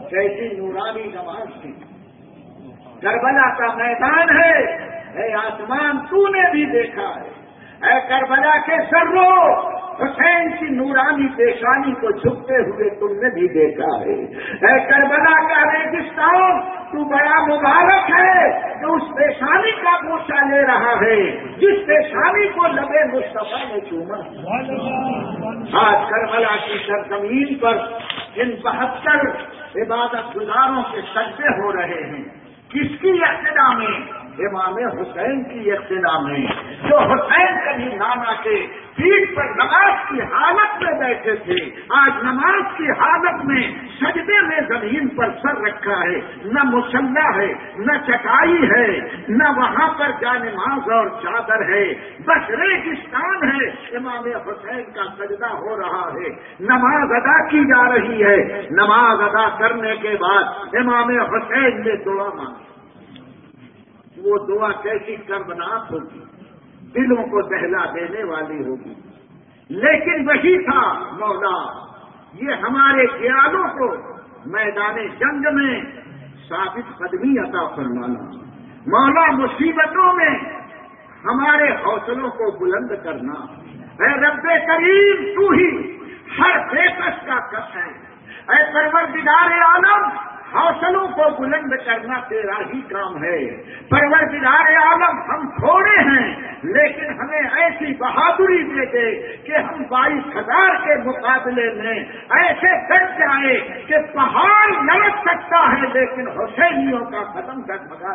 کیسی نورانی نماز تھی. کربلا کا میدان ہے، اے آسمان تو نے بھی دیکھا ہے. اے کربلا کے سرو، حسین کی نورانی پیشانی کو جھکتے ہوئے تم نے بھی دیکھا ہے. اے کربلا کا ریگستان، تو بڑا مبارک ہے جو اس پیشانی کا بوسہ لے رہا ہے جس پیشانی کو لبے مصطفیٰ نے چوما. آج کربلا کی سرزمین پر ان 72 عبادت گزاروں کے سجدے ہو رہے ہیں. کس کی اقتدا میں؟ امام حسین کی اقتدا میں، جو حسین کبھی نانا کے پیٹھ پر نماز کی حالت میں بیٹھے تھے، آج نماز کی حالت میں سجدے میں زمین پر سر رکھا ہے. نہ مصلی ہے، نہ چٹائی ہے، نہ وہاں پر جانماز اور چادر ہے، بس ریگستان ہے. امام حسین کا سجدہ ہو رہا ہے، نماز ادا کی جا رہی ہے. نماز ادا کرنے کے بعد امام حسین نے دعا مانگی. وہ دعا کیسی کربناک ہوگی، دلوں کو دہلا دینے والی ہوگی، لیکن وہی تھا مولا یہ ہمارے خیالوں کو میدان جنگ میں ثابت قدمی عطا فرمانا. مولا مصیبتوں میں ہمارے حوصلوں کو بلند کرنا. اے رب کریم تو ہی ہر بے کس کا کس ہے. اے پروردگار عالم حوصلوں کو بلند کرنا تیرا ہی کام ہے. پروردگار عالم ہم تھوڑے ہیں لیکن ہمیں ایسی بہادری دے دے کہ ہم 22,000 کے مقابلے میں ایسے ڈٹ جائیں کہ پہاڑ لڑک سکتا ہے لیکن حسینیوں کا قدم ڈگمگا.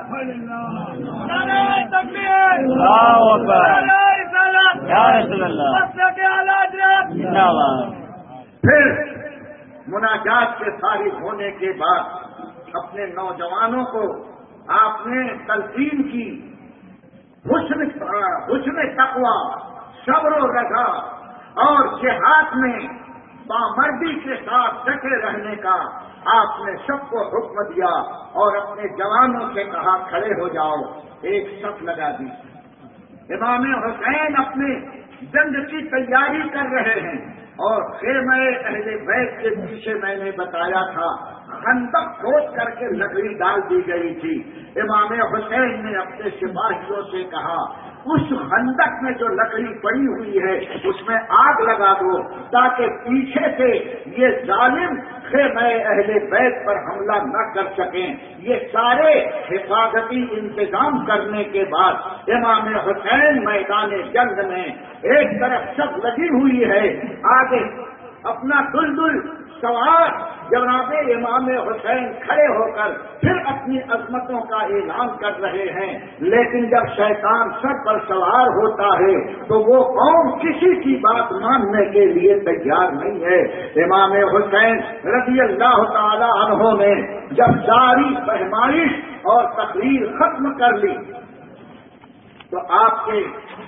پھر مناجات سے فارغ ہونے کے بعد اپنے نوجوانوں کو آپ نے تلقین کی حسن تقوی، صبر و رضا اور جہاد میں بامردی کے ساتھ ڈٹے رہنے کا آپ نے سب کو حکم دیا اور اپنے جوانوں سے کہا کھڑے ہو جاؤ. ایک صف لگا دی. امام حسین اپنے جنگ کی تیاری کر رہے ہیں اور خیمہ اہل بیت کے پیچھے میں نے بتایا تھا خندق کھود کر کے لکڑی ڈال دی گئی تھی. امام حسین نے اپنے سپاہیوں سے کہا اس خندق میں جو لکڑی پڑی ہوئی ہے اس میں آگ لگا دو تاکہ پیچھے سے یہ ظالم خیمہ اہل بیت پر حملہ نہ کر سکیں. یہ سارے حفاظتی انتظام کرنے کے بعد امام حسین میدان جنگ میں ایک طرف سب لگی ہوئی ہے، آگے اپنا دلدل سوار جناب امام حسین کھڑے ہو کر پھر اپنی عظمتوں کا اعلان کر رہے ہیں. لیکن جب شیطان سر پر سوار ہوتا ہے تو وہ قوم کسی کی بات ماننے کے لیے تیار نہیں ہے. امام حسین رضی اللہ تعالی عنہ نے جب ساری فہمائش اور تقریر ختم کر لی تو آپ کے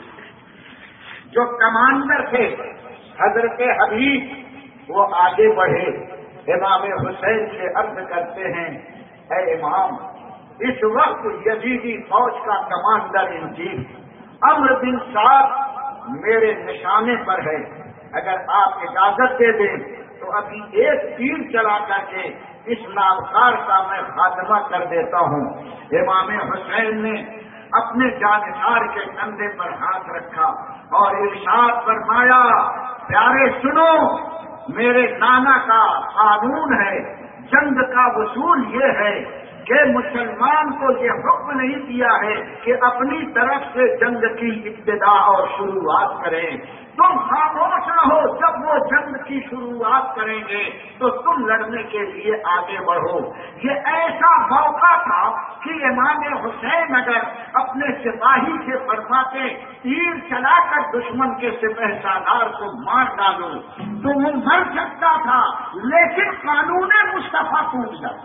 جو کمانڈر تھے حضرت حبیب وہ آگے بڑھے. امام حسین سے عرض کرتے ہیں اے امام اس وقت یزیدی فوج کا کمانڈر ان چیف عمرو بن سعد میرے نشانے پر ہے. اگر آپ اجازت دے دیں تو ابھی ایک تیر چلا کر کے اس نابکار کا میں خاتمہ کر دیتا ہوں. امام حسین نے اپنے جانسار کے کندھے پر ہاتھ رکھا اور ارشاد فرمایا پیارے سنو، میرے نانا کا قانون ہے، جنگ کا اصول یہ ہے کہ مسلمان کو یہ حکم نہیں دیا ہے کہ اپنی طرف سے جنگ کی ابتدا اور شروعات کریں. تم خاموش رہو، جب وہ جنگ کی شروعات کریں گے تو تم لڑنے کے لیے آگے بڑھو. یہ ایسا موقع تھا کہ امام حسین اگر اپنے سپاہی سے فرماتے تیر چلا کر دشمن کے سپہ سالار کو مار ڈالو تو وہ مر سکتا تھا، لیکن قانون مصطفیٰ ٹوٹ جاتا.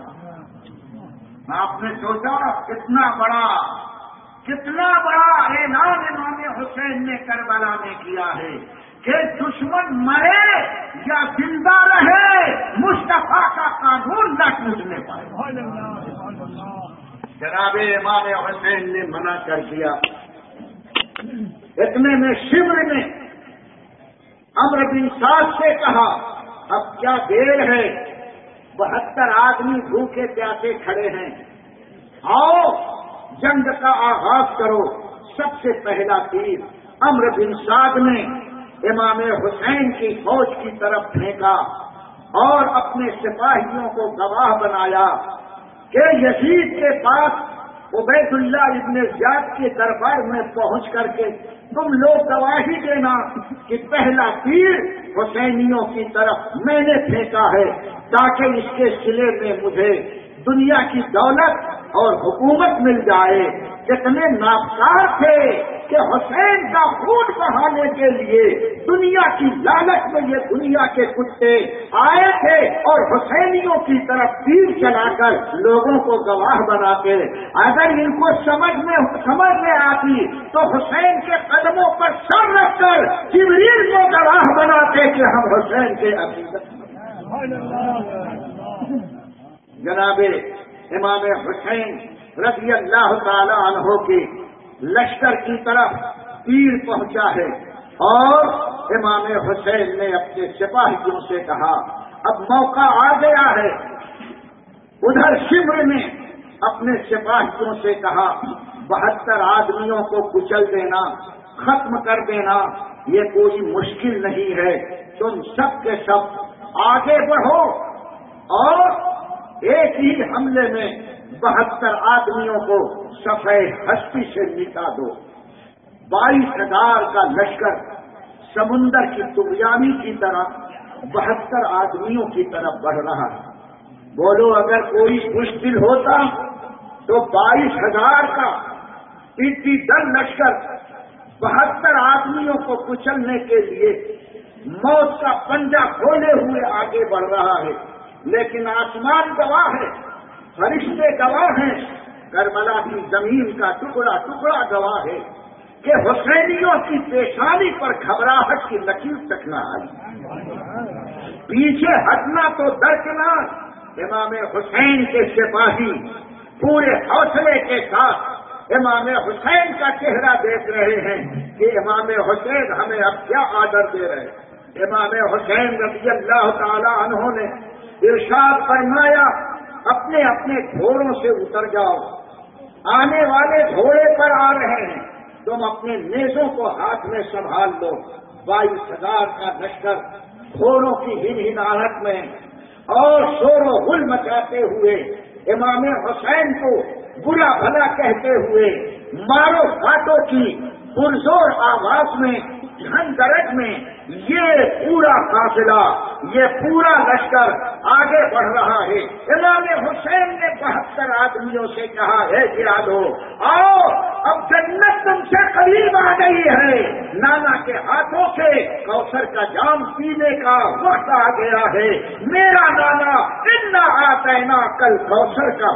آپ نے سوچا کتنا بڑا اعلان امام حسین نے کربلا میں کیا ہے کہ دشمن مرے یا زندہ رہے مصطفیٰ کا قانون نہ ٹوٹنے پائے. جناب امام حسین نے منع کر دیا. اتنے میں شبر نے عمرو بن سعد سے کہا اب کیا دیر ہے، 72 آدمی بھوکے پیاسے کھڑے ہیں، آؤ جنگ کا آغاز کرو۔ سب سے پہلا تیر عمرو بن سعد نے امام حسین کی فوج کی طرف پھینکا اور اپنے سپاہیوں کو گواہ بنایا کہ یزید کے پاس عبید اللہ ابن زیاد کے دربار میں پہنچ کر کے تم لوگ گواہی دینا کہ پہلا تیر حسینیوں کی طرف میں نے پھینکا ہے، تاکہ اس کے صلے میں مجھے دنیا کی دولت اور حکومت مل جائے۔ کتنے ناکار تھے کہ حسین کا خون بہانے کے لیے دنیا کی لالچ میں یہ دنیا کے کتے آئے تھے اور حسینیوں کی طرف تیر چلا کر لوگوں کو گواہ بناتے۔ اگر ان کو سمجھ میں آتی تو حسین کے قدموں پر سر رکھ کر جبریل کو گواہ بناتے کہ ہم حسین کے عقیدت جناب امام حسین رضی اللہ تعالی عنہ کے لشکر کی طرف تیر پہنچا ہے اور امام حسین نے اپنے سپاہیوں سے کہا اب موقع آ گیا ہے۔ ادھر شمر نے اپنے سپاہیوں سے کہا 72 آدمیوں کو کچل دینا، ختم کر دینا یہ کوئی مشکل نہیں ہے، تم سب کے سب آگے بڑھو اور ایک ہی حملے میں 72 آدمیوں کو صفحہ ہستی سے مٹا دو۔ 22,000 کا لشکر سمندر کی طغیانی کی طرح 72 آدمیوں کی طرف بڑھ رہا ہے۔ بولو اگر کوئی مشکل ہوتا تو 22,000 کا ٹیٹی دل لشکر 72 آدمیوں کو کچلنے کے لیے موت کا پنجہ کھولے ہوئے آگے بڑھ رہا ہے، لیکن آسمان گواہ ہے، فرشتے گواہ ہیں، کربلا کی زمین کا ٹکڑا ٹکڑا گواہ ہے کہ حسینیوں کی پیشانی پر گھبراہٹ کی لکیر تک نہ آئی۔ پیچھے ہٹنا تو درکنار۔ امام حسین کے سپاہی پورے حوصلے کے ساتھ امام حسین کا چہرہ دیکھ رہے ہیں کہ امام حسین ہمیں اب کیا آرڈر دے رہے ہیں۔ امام حسین رضی اللہ تعالی عنہ نے ارشاد فرمایا اپنے اپنے گھوڑوں سے اتر جاؤ، آنے والے گھوڑے پر آ رہے ہیں، تم اپنے نیزوں کو ہاتھ میں سنبھال لو۔ 22,000 کا لشکر گھوڑوں کی ہنہناہٹ میں اور شور و غل مچاتے ہوئے امام حسین کو برا بھلا کہتے ہوئے مارو کاٹو کی پرزور آواز میں دھن درج میں یہ پورا قافلہ، یہ پورا لشکر آگے بڑھ رہا ہے۔ امام حسین نے 72 آدمیوں سے کہا ہے جہادو آؤ اب جنت تم سے قریب آ گئی ہے، نانا کے ہاتھوں سے کوثر کا جام پینے کا وقت آ گیا ہے۔ میرا نانا انا آتینا کل کوثر کا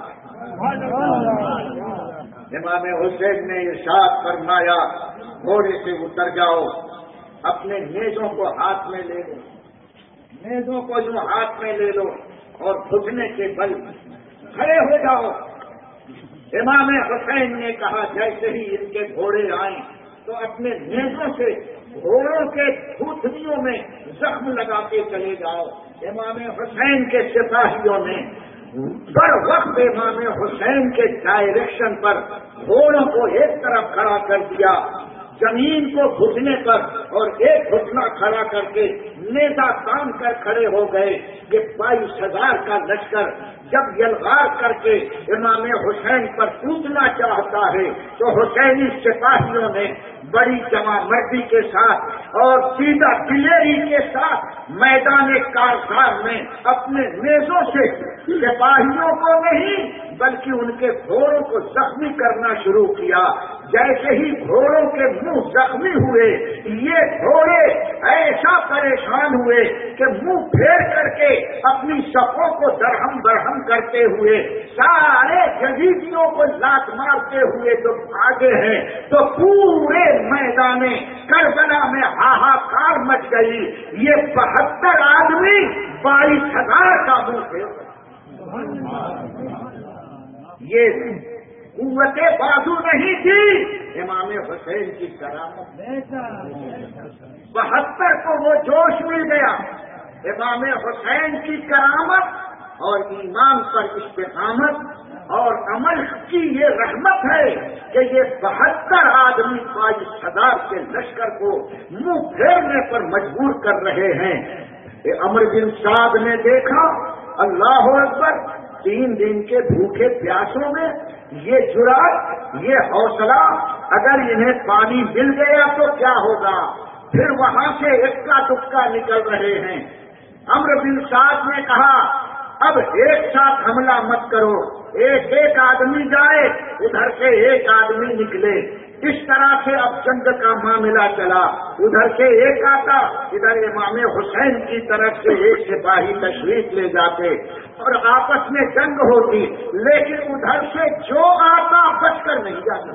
امام حسین نے ارشاد فرمایا گھوڑے سے اتر جاؤ، اپنے نیزوں کو ہاتھ میں لے لو، نیزوں کو جو ہاتھ میں لے لو اور گھٹنے کے بل کھڑے ہو جاؤ۔ امام حسین نے کہا جیسے ہی ان کے گھوڑے آئیں تو اپنے نیزوں سے گھوڑوں کے گھٹنیوں میں زخم لگاتے چلے جاؤ۔ امام حسین کے سپاہیوں نے بر وقت امام حسین کے ڈائریکشن پر گھوڑوں کو ایک طرف کھڑا کر دیا، زمین کو گھٹنے پر اور ایک گھٹنا کھڑا کر کے نیزہ تان کر کھڑے ہو گئے کہ 22,000 کا لشکر جب یلغار کر کے امام حسین پر کودنا چاہتا ہے تو حسینی سپاہیوں نے بڑی جمع مردی کے ساتھ اور سیدھا دلیری کے ساتھ میدان کارزار میں اپنے نیزوں سے سپاہیوں کو نہیں بلکہ ان کے گھوڑوں کو زخمی کرنا شروع کیا۔ جیسے ہی گھوڑوں کے منہ زخمی ہوئے یہ گھوڑے ایسا پریشان ہوئے کہ منہ پھیر کر کے اپنی صفوں کو درہم برہم کرتے ہوئے سارے یزیدیوں کو لات مارتے ہوئے جو آگے ہیں تو پورے میدان کربلا میں ہاہاکار مچ گئی۔ یہ 72 آدمی 22,000 کا منہ پھیر یہ قوت بازو نہیں تھی، امام حسین کی کرامت 72 کو وہ جوش مل گیا۔ امام حسین کی کرامت اور ایمان پر استقامت اور عمل کی یہ رحمت ہے کہ یہ 72 آدمی 22,000 کے لشکر کو منہ پھیرنے پر مجبور کر رہے ہیں. عمرو بن سعد نے دیکھا اللہ اکبر 3 دن کے بھوکے پیاسوں میں یہ جرات یہ حوصلہ اگر انہیں پانی مل گیا تو کیا ہوگا. پھر وہاں سے اکا دکا نکل رہے ہیں. عمرو بن سعد نے کہا اب ایک ساتھ حملہ مت کرو, ایک آدمی جائے ادھر سے ایک آدمی نکلے. اس طرح سے اب جنگ کا معاملہ چلا. ادھر سے ایک آتا ادھر امام حسین کی طرف سے ایک سپاہی تشریف لے جاتے اور آپس میں جنگ ہوتی, لیکن ادھر سے جو آتا بچ کر نہیں جاتا,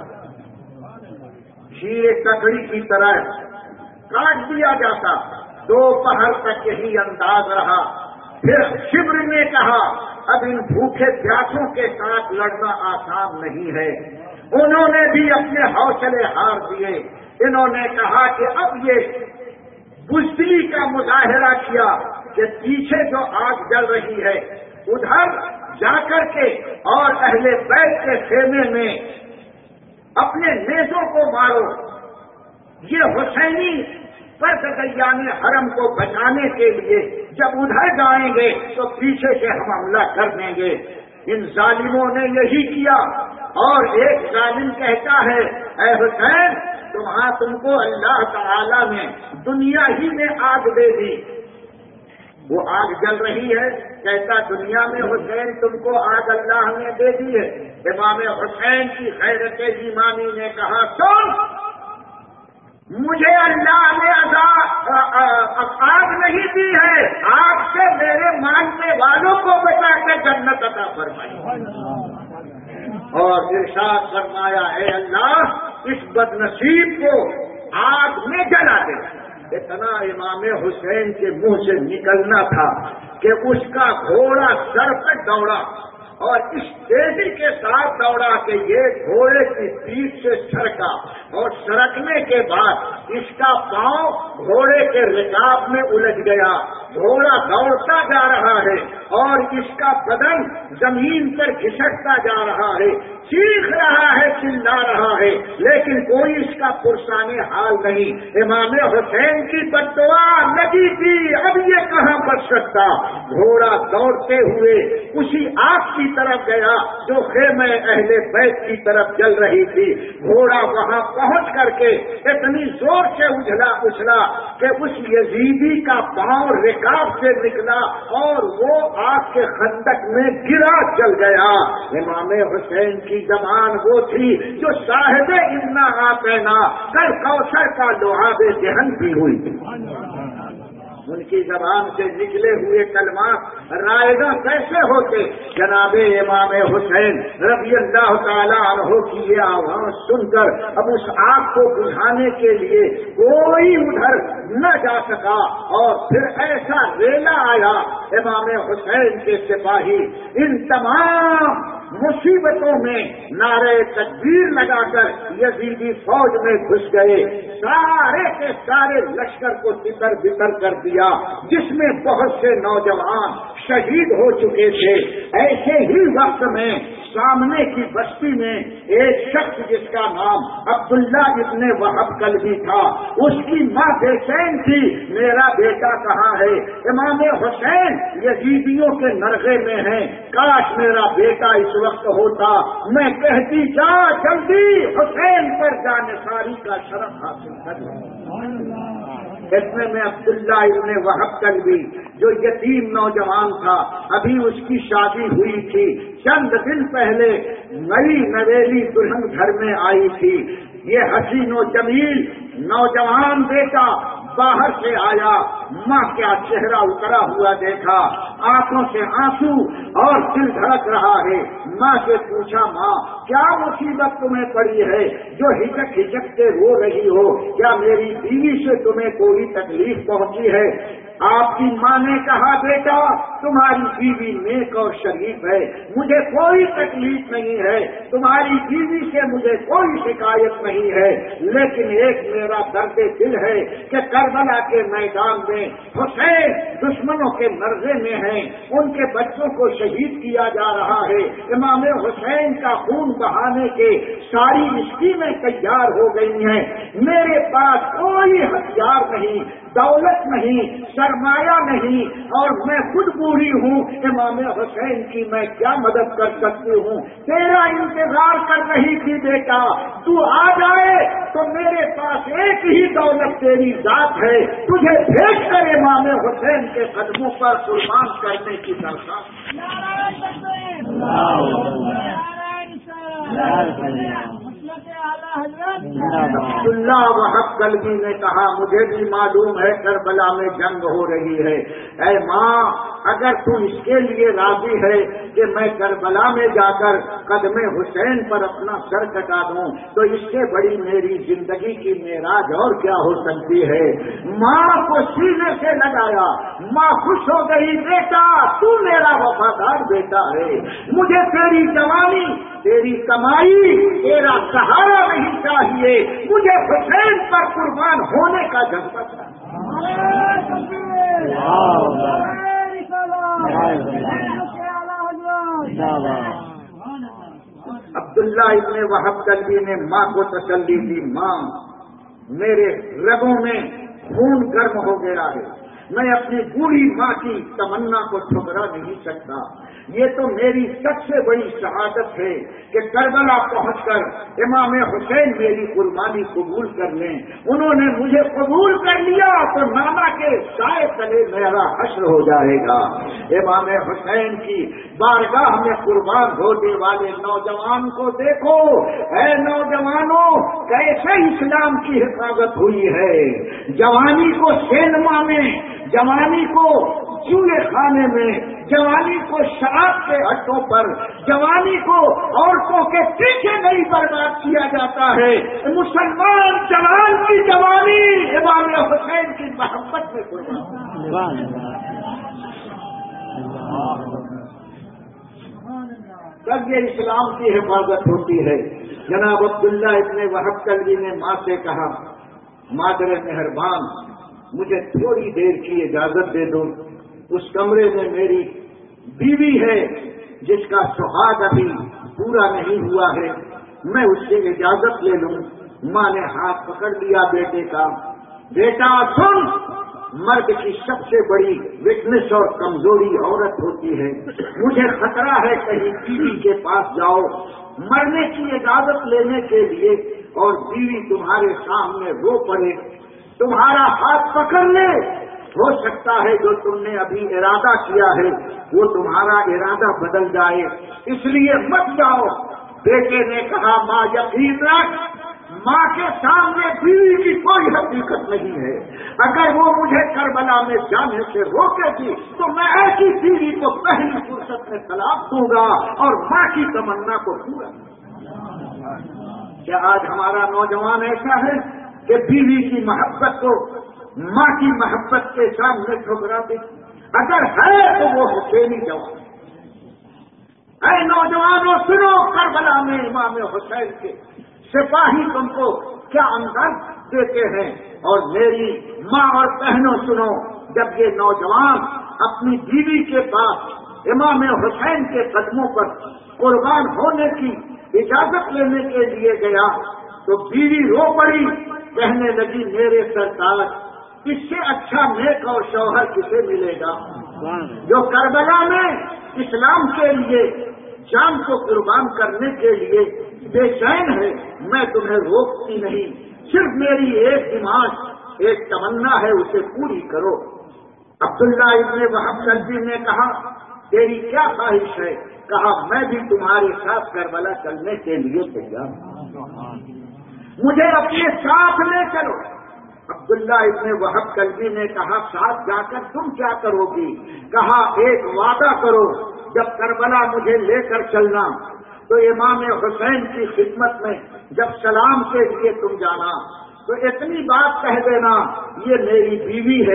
شیر ککڑی کی طرح کاٹ دیا جاتا. 2 پہر تک یہی انداز رہا. پھر شبر نے کہا اب ان بھوکے پیاسوں کے ساتھ لڑنا آسان نہیں ہے. انہوں نے بھی اپنے حوصلے ہار دیے. انہوں نے کہا کہ اب یہ بزدلی کا مظاہرہ کیا کہ پیچھے جو آگ جل رہی ہے ادھر جا کر کے اور اہل بیت کے خیمے میں اپنے نیزوں کو مارو. یہ حسینی پردیان حرم کو بچانے کے لیے جب ادھر جائیں گے تو پیچھے سے ہم حملہ کر دیں گے. ان ظالموں نے یہی کیا. اور ایک ظالم کہتا ہے اے حسین تم کو اللہ تعالی نے دنیا ہی میں آگ دے دی. وہ آگ جل رہی ہے, کہتا دنیا میں حسین تم کو آگ اللہ نے دے دی ہے. امام حسین کی غیرت ایمانی نے کہا سن مجھے اللہ نے آگ نہیں دی ہے, آگ سے میرے ماننے والوں کو بچا کے جنت عطا فرمائی. اور ارشاد فرمایا اے اللہ اس بد نصیب کو آگ میں جلا دے. اتنا امام حسین کے منہ سے نکلنا تھا کہ اس کا گھوڑا سر پہ دوڑا اور اس تیزی کے ساتھ دوڑا کہ یہ گھوڑے کی پیٹھ سے سرکا اور سرکنے کے بعد اس کا پاؤں گھوڑے کے رکاب میں الجھ گیا. گھوڑا دوڑتا جا رہا ہے اور اس کا بدن زمین پر گھسٹتا جا رہا ہے, چیخ رہا ہے, چلا رہا ہے, لیکن کوئی اس کا پرسان حال نہیں. امام حسین کی بددعا لگی تھی اب یہ کہاں بچ سکتا. گھوڑا دوڑتے ہوئے اسی آگ کی طرف گیا جو خیمہ اہل بیت کی طرف چل رہی تھی. گھوڑا وہاں پہنچ کر کے اتنی زور سے اچھلا کہ اس یزیدی کا پاؤں رکاب سے نکلا اور وہ آگ کے خندق میں گرا چل گیا. امام حسین کی زبان وہ تھی جو صاحب انا آتینا کل کوثر کا لعاب ذہن بھی ہوئی تھی. ان کی زبان سے نکلے ہوئے کلمات رائگاں کیسے ہوتے. جناب امام حسین رضی اللہ تعالیٰ عنہ کی یہ آواز سن کر اب اس آگ کو بجھانے کے لیے کوئی ادھر نہ جا سکا اور پھر ایسا ریلا آیا. امام حسین کے سپاہی ان تمام مصیبتوں میں نعرہ تکبیر لگا کر یزیدی فوج میں گھس گئے. سارے کے سارے لشکر کو تتر بتر کر دیا جس میں بہت سے نوجوان شہید ہو چکے تھے. ایسے ہی وقت میں سامنے کی بستی میں ایک شخص جس کا نام عبداللہ ابن وہب کلبی تھا, اس کی ماں بے چین تھی میرا بیٹا کہاں ہے. امام حسین یزیدیوں کے نرغے میں ہیں, کاش میرا بیٹا اس وقت ہوتا, میں کہتی جا جلدی حسین پر جانثاری کا شرف حاصل کر لوں. اتنے میں عبداللہ ابن وہب کلبی جو یتیم نوجوان تھا, ابھی اس کی شادی ہوئی تھی, چند دن پہلے نئی نویلی دلہن گھر میں آئی تھی. یہ حسین و جمیل نوجوان بیٹا باہر سے آیا, ماں کیا چہرہ اترا ہوا دیکھا, آنکھوں سے آنسو اور دل دھڑک رہا ہے. ماں سے پوچھا ماں کیا مصیبت تمہیں پڑی ہے جو ہچک ہچک کے رو رہی ہو, کیا میری بیوی سے تمہیں کوئی تکلیف پہنچی ہے. آپ کی ماں نے کہا بیٹا تمہاری بیوی نیک اور شریف ہے، مجھے کوئی تکلیف نہیں ہے، تمہاری بیوی سے مجھے کوئی شکایت نہیں ہے، لیکن ایک میرا درد دل ہے کہ کربلا کے میدان میں حسین دشمنوں کے مرضے میں ہیں، ان کے بچوں کو شہید کیا جا رہا ہے، امام حسین کا خون بہانے کے ساری اسکیمیں تیار ہو گئی ہیں، میرے پاس کوئی ہتھیار نہیں، دولت نہیں، سرمایہ نہیں، اور میں خود بوڑھی ہوں، امام حسین کی میں کیا مدد کر سکتی ہوں؟ تیرا انتظار کر رہی تھی بیٹا، تو آ جائے تو میرے پاس ایک ہی دولت تیری ذات ہے، تجھے بھیج کر امام حسین کے قدموں پر قربان کرنے کی درخواست۔ نعرہ تکبیر، نعرہ رسالت، عبداللہ وہب قلبی نے کہا مجھے بھی معلوم ہے کربلا میں جنگ ہو رہی ہے، اے ماں اگر تو اس کے لیے راضی ہے کہ میں کربلا میں جا کر قدم حسین پر اپنا سر کٹا دوں تو اس سے بڑی میری زندگی کی معراج اور کیا ہو سکتی ہے۔ ماں کو سینے سے لگایا، ماں خوش ہو گئی، بیٹا تو میرا وفادار بیٹا ہے، مجھے تیری جوانی، تیری کمائی، تیرا سہارا نہیں چاہیے، مجھے حسین پر قربان ہونے کا جذبہ چاہیے۔ عبداللہ ابن وہب قلبی نے ماں کو تسلی دی، ماں میرے رگوں میں خون گرم ہو گیا ہے، میں اپنی بوڑھی ماں کی تمنا کو ٹھکرا نہیں سکتا، یہ تو میری سب سے بڑی شہادت ہے کہ کربلا پہنچ کر امام حسین میری قربانی قبول کر لیں، انہوں نے مجھے قبول کر لیا تو نانا کے سائے تلے میرا حشر ہو جائے گا۔ امام حسین کی بارگاہ میں قربان ہونے والے نوجوان کو دیکھو، اے نوجوانوں کیسے اسلام کی حفاظت ہوئی ہے، جوانی کو سینما میں، جوانی کو چوہے خانے میں، جوانی کو شراب کے اڈوں پر، جوانی کو عورتوں کے پیچھے نہیں برباد کیا جاتا ہے، مسلمان جوان کی جوانی امام حسین کی محبت میں قربان۔ تب یہ اسلام کی حفاظت ہوتی ہے۔ جناب عبداللہ ابن وہب قلبی نے ماں سے کہا مادر مہربان مجھے تھوڑی دیر کی اجازت دے دو، اس کمرے میں میری بیوی ہے جس کا سہاگ ابھی پورا نہیں ہوا ہے، میں اس سے اجازت لے لوں۔ ماں نے ہاتھ پکڑ لیا بیٹے کا، بیٹا سن، مرد کی سب سے بڑی ویکنس اور کمزوری عورت ہوتی ہے، مجھے خطرہ ہے کہیں بیوی کے پاس جاؤ مرنے کی اجازت لینے کے لیے اور بیوی تمہارے سامنے رو پڑے، تمہارا ہاتھ پکڑ لے، ہو سکتا ہے جو تم نے ابھی ارادہ کیا ہے وہ تمہارا ارادہ بدل جائے، اس لیے مت جاؤ۔ بیٹے نے کہا ماں یقین رکھ، ماں کے سامنے بیوی کی کوئی حقیقت نہیں ہے، اگر وہ مجھے کربلا میں جانے سے روکے گی تو میں ایسی بیوی کو پہلی فرصت میں طلاق دوں گا اور ماں کی تمنا کو پورا۔ کیا آج ہمارا نوجوان ایسا ہے کہ بیوی کی محبت کو ماں کی محبت کے سامنے ٹھکرا دے؟ اگر ہے تو وہ حسینی جوان۔ اے نوجوانوں سنو، کربلا میں امام حسین کے سپاہی تم کو کیا انداز دیتے ہیں، اور میری ماں اور بہنوں سنو، جب یہ نوجوان اپنی بیوی کے پاس امام حسین کے قدموں پر قربان ہونے کی اجازت لینے کے لیے گیا تو بیوی رو پڑی، کہنے لگی میرے سرتاج اس سے اچھا نیک اور شوہر کسے ملے گا جو کربلا میں اسلام کے لیے جان کو قربان کرنے کے لیے بے چین ہے۔ میں تمہیں روکتی نہیں، صرف میری ایک ڈیمانڈ، ایک تمنا ہے، اسے پوری کرو۔ عبداللہ ابن وہب قلبی نے کہا تیری کیا خواہش ہے؟ کہا میں بھی تمہارے ساتھ کربلا چلنے کے لیے تیار ہوں، مجھے اپنے ساتھ لے چلو۔ عبداللہ ابن وہب قلبی نے کہا ساتھ جا کر تم کیا کرو گی؟ کہا ایک وعدہ کرو، جب کربلا مجھے لے کر چلنا تو امام حسین کی خدمت میں جب سلام کے لیے تم جانا تو اتنی بات کہہ دینا یہ میری بیوی ہے،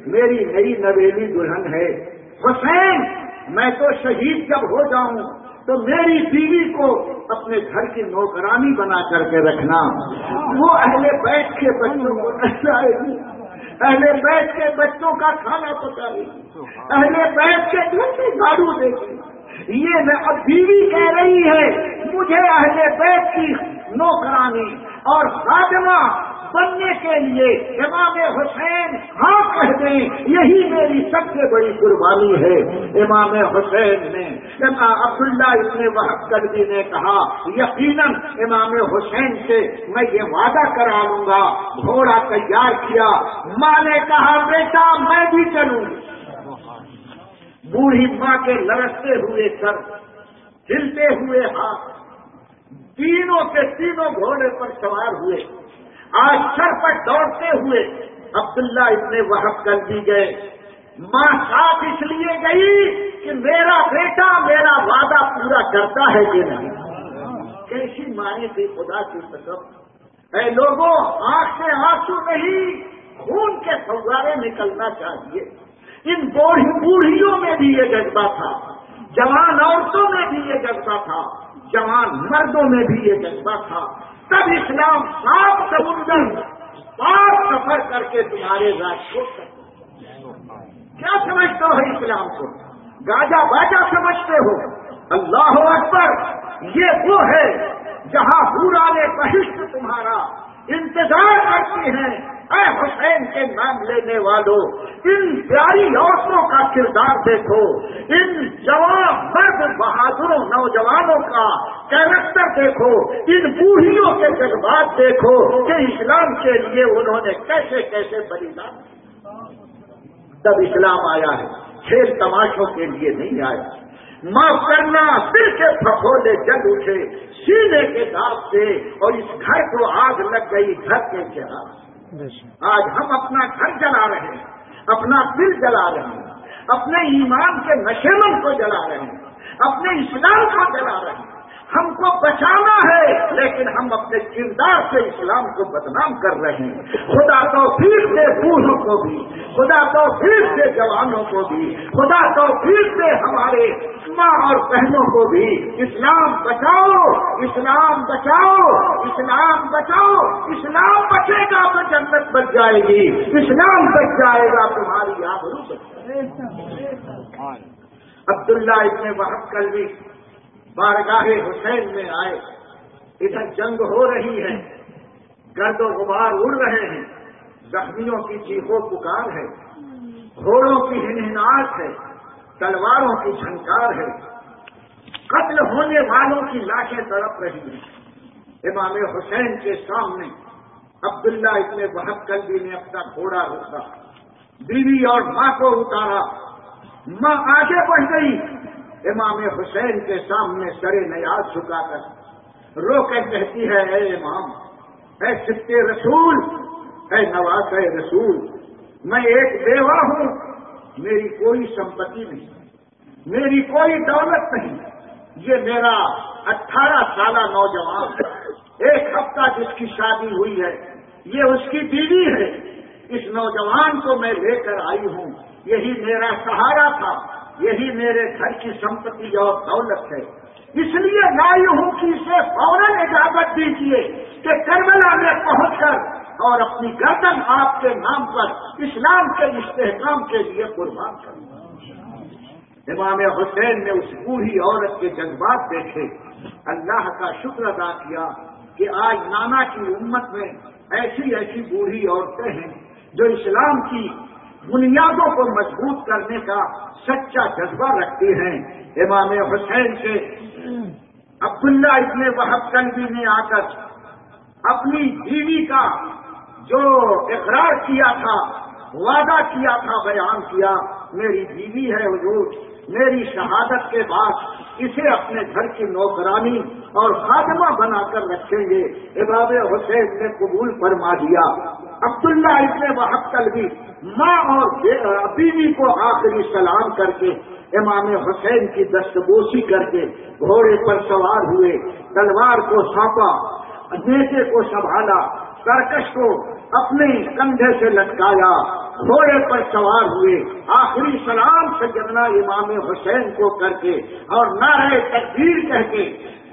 میری نئی نویلی دلہن ہے، حسین میں تو شہید جب ہو جاؤں تو میری بیوی کو اپنے گھر کی نوکرانی بنا کر کے رکھنا، وہ اہل بیت کے بچوں کو نہلائے گی، اہل بیت کے بچوں کا کھانا پکائے گی، اہل بیت کے گھر کی جھاڑو دے گی۔ یہ میں اب بیوی کہہ رہی ہے مجھے اہل بیت کی نوکرانی اور خادمہ بننے کے لیے امام حسین ہاں کہہ دیں، یہی میری سب سے بڑی قربانی ہے۔ امام حسین نے عبداللہ ابن وہب کلبی نے کہا یقیناً امام حسین سے میں یہ وعدہ کرا لوں گا۔ گھوڑا تیار کیا، ماں نے کہا بیٹا میں بھی چلوں۔ بوڑھی ماں کے لرزتے ہوئے سر، ہلتے ہوئے ہاتھ، تینوں کے تینوں گھوڑے پر سوار ہوئے، آج سر پر دوڑتے ہوئے عبداللہ ابن وہب کلبی گئے۔ ماں ساتھ اس لیے گئی کہ میرا بیٹا میرا وعدہ پورا کرتا ہے کہ نہیں۔ کیسی مائیں تھی خدا کی قسم۔ اے لوگوں، آنکھ سے آنسو نہیں، خون کے فوارے نکلنا چاہیے۔ ان بوڑھیوں میں بھی یہ جذبہ تھا، جوان عورتوں میں بھی یہ جذبہ تھا، جوان مردوں میں بھی یہ جذبہ تھا۔ تب اسلام 7 سمندر پار سفر کر کے تمہارے راج کو کیا سمجھتے ہو؟ اسلام کو گاجا باجا سمجھتے ہو؟ اللہ اکبر، یہ وہ ہے جہاں حوران بہشت تمہارا انتظار کرتی ہیں۔ اے حسین کے نام لینے والوں، ان پیاری عورتوں کا کردار دیکھو، ان جوان مرد بہادروں نوجوانوں کا کیریکٹر دیکھو، ان بوڑھیوں کے جذبات دیکھو کہ اسلام کے لیے انہوں نے کیسے کیسے بلیدان۔ تب اسلام آیا ہے، کھیل تماشوں کے لیے نہیں آیا۔ معاف کرنا، دل کے پھپھولے جل اٹھے سینے کے داغ سے، اور اس گھر کو آگ لگ گئی گھر کے چراغ۔ آج ہم اپنا گھر جلا رہے ہیں، اپنا دل جلا رہے ہیں، اپنے ایمان کے نشیمن کو جلا رہے ہیں، اپنے اسلام کو جلا رہے ہیں۔ ہم کو بچانا ہے لیکن ہم اپنے کردار سے اسلام کو بدنام کر رہے ہیں۔ خدا توفیق دے بوڑھوں کو بھی، خدا توفیق دے جوانوں کو بھی، خدا توفیق دے ہمارے ماں اور بہنوں کو بھی۔ اسلام بچاؤ، اسلام بچاؤ، اسلام بچاؤ۔ اسلام بچے گا تو جنت بچ جائے گی، اسلام بچ جائے گا تمہاری آبرو بچ جائے گی۔ عبداللہ ابن وہب کلبی بارگاہ حسین میں آئے۔ ادھر جنگ ہو رہی ہے، گرد و غبار اڑ رہے ہیں، زخمیوں کی چیخو پکار ہے، گھوڑوں کی ہنہناہٹ ہے، تلواروں کی جھنکار ہے، قتل ہونے والوں کی لاشیں تڑپ رہی ہیں۔ امام حسین کے سامنے عبداللہ ابن وہب کلبی نے اپنا گھوڑا روکا، بیوی اور ماں کو اتارا، ماں آگے بڑھ گئی، امام حسین کے سامنے سرے نیاز جھکا کر رو کر کہتی ہے اے امام، اے سبتے رسول، اے نواز رسول، میں ایک بیوہ ہوں، میری کوئی سمپتی نہیں، میری کوئی دولت نہیں، یہ میرا 18 سالہ نوجوان، ایک ہفتہ جس کی شادی ہوئی ہے، یہ اس کی بیوی ہے، اس نوجوان کو میں لے کر آئی ہوں، یہی میرا سہارا تھا، یہی میرے گھر کی سمپتی اور دولت ہے، اس لیے لائی ہوں کہ اسے فوراً اجازت دیجیے کہ کربلا میں پہنچ کر اور اپنی گردن آپ کے نام پر اسلام کے استحکام کے لیے قربان کروں۔ امام حسین نے اس بوڑھی عورت کے جذبات دیکھے، اللہ کا شکر ادا کیا کہ آج نانا کی امت میں ایسی ایسی بوڑھی عورتیں ہیں جو اسلام کی بنیادوں کو مضبوط کرنے کا سچا جذبہ رکھتے ہیں۔ امام حسین سے عبداللہ ابن وہب کلبی نے آ کر اپنی بیوی کا جو اقرار کیا تھا، وعدہ کیا تھا، بیان کیا، میری بیوی ہے حضور، میری شہادت کے بعد اسے اپنے گھر کی نوکرانی اور خادمہ بنا کر رکھیں گے۔ امام حسین نے قبول فرما دیا۔ عبداللہ ابن وہب کلبی ماں اور بیوی کو آخری سلام کر کے امام حسین کی دستبوسی کر کے گھوڑے پر سوار ہوئے، تلوار کو سونپا، نیزے کو سنبھالا، ترکش کو اپنے کندھے سے لٹکایا گھوڑے پر سوار ہوئے، آخری سلام سیدنا امام حسین کو کر کے اور نعرہ تکبیر کہہ کے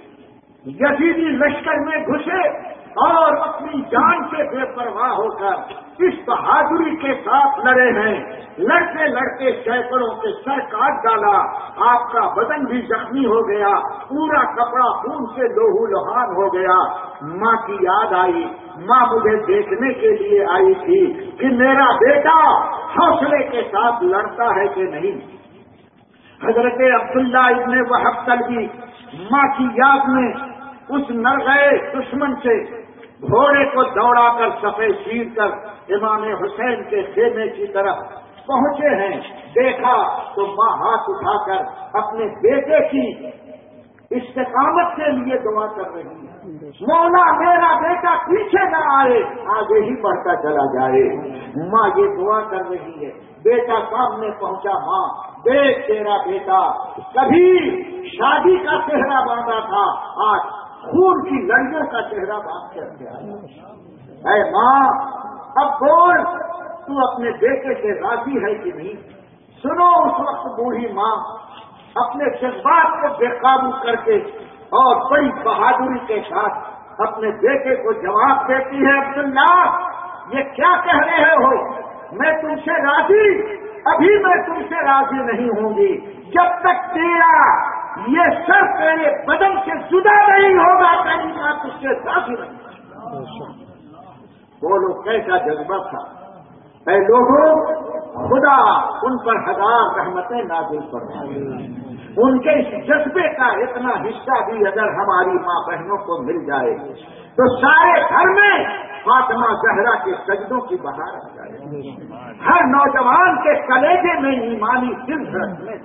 یزیدی لشکر میں گھسے اور اپنی جان سے بے پرواہ ہو کر اس بہادری کے ساتھ لڑے ہیں۔ لڑتے لڑتے سینکڑوں کے سر کاٹ ڈالا، آپ کا بدن بھی زخمی ہو گیا، پورا کپڑا خون سے لہو لہان ہو گیا۔ ماں کی یاد آئی، ماں مجھے دیکھنے کے لیے آئی تھی کہ میرا بیٹا حوصلے کے ساتھ لڑتا ہے کہ نہیں۔ حضرت عبداللہ ابن وہب کلبی ماں کی یاد میں اس نرغے دشمن سے گھوڑے کو دوڑا کر صفے چیر کر امام حسین کے خیمے کی طرف پہنچے ہیں۔ دیکھا تو ماں ہاتھ اٹھا کر اپنے بیٹے کی استقامت کے لیے دعا کر رہی ہے، مولا میرا بیٹا پیچھے نہ آئے، آگے ہی بڑھتا چلا جائے۔ ماں یہ دعا کر رہی ہے، بیٹا سامنے پہنچا، ماں دیکھ تیرا بیٹا کبھی شادی کا چہرہ باندھا تھا، آج خون کی لڑیوں کا چہرہ باندھ کر کے آیا۔ اے ماں اب بول، تو اپنے بیٹے سے راضی ہے کہ نہیں؟ سنو اس وقت بوڑھی ماں اپنے جذبات کو بے قابو کر کے اور بڑی بہادری کے ساتھ اپنے بیٹے کو جواب دیتی ہے، عبداللہ یہ کیا کہہ رہے ہو؟ میں تم سے راضی، ابھی میں تم سے راضی نہیں ہوں گی جب تک تیرا یہ سر تیرے بدن سے جدا نہیں ہوگا، تیری بات اس سے راضی نہیں۔ بولو کیسا جذبہ تھا۔ اے لوگوں، خدا ان پر ہزار رحمتیں نازل فرمائے۔ ان کے اس جذبے کا اتنا حصہ بھی اگر ہماری ماں بہنوں کو مل جائے تو سارے گھر میں فاطمہ زہرا کے سجدوں کی بہار آ جائے، ہر نوجوان کے کلیجے میں ایمانی دل دھڑکنے۔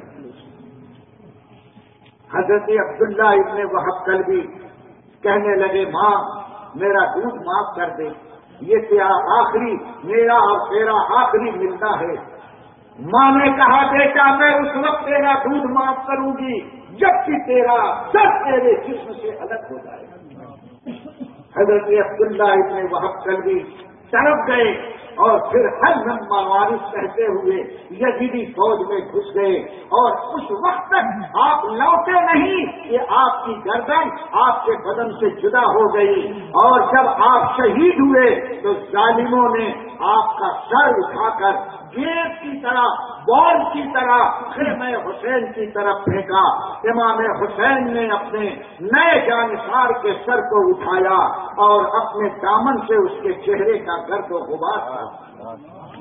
حضرت عبداللہ ابن وہب کلبی کہنے لگے، ماں میرا دودھ معاف کر دے، یہ تیرا آخری، میرا اور تیرا آخری ملنا ہے۔ ماں نے کہا، بیٹا میں اس وقت تیرا دودھ معاف کروں گی جب کہ تیرا سر تیرے جسم سے الگ ہو جائے گا۔ حضرت عبداللہ ابن وہب کلبی طرف گئے اور پھر ہر لمبا وارث کہتے ہوئے یزیدی فوج میں گھس گئے، اور اس وقت تک آپ لوٹے نہیں کہ آپ کی گردن آپ کے بدن سے جدا ہو گئی، اور جب آپ شہید ہوئے تو ظالموں نے آپ کا سر اٹھا کر گیند کی طرح، بال کی طرح خیمہ حسین کی طرف پھینکا۔ امام حسین نے اپنے نئے جانثار کے سر کو اٹھایا اور اپنے دامن سے اس کے چہرے کا گرد و غبار تھا۔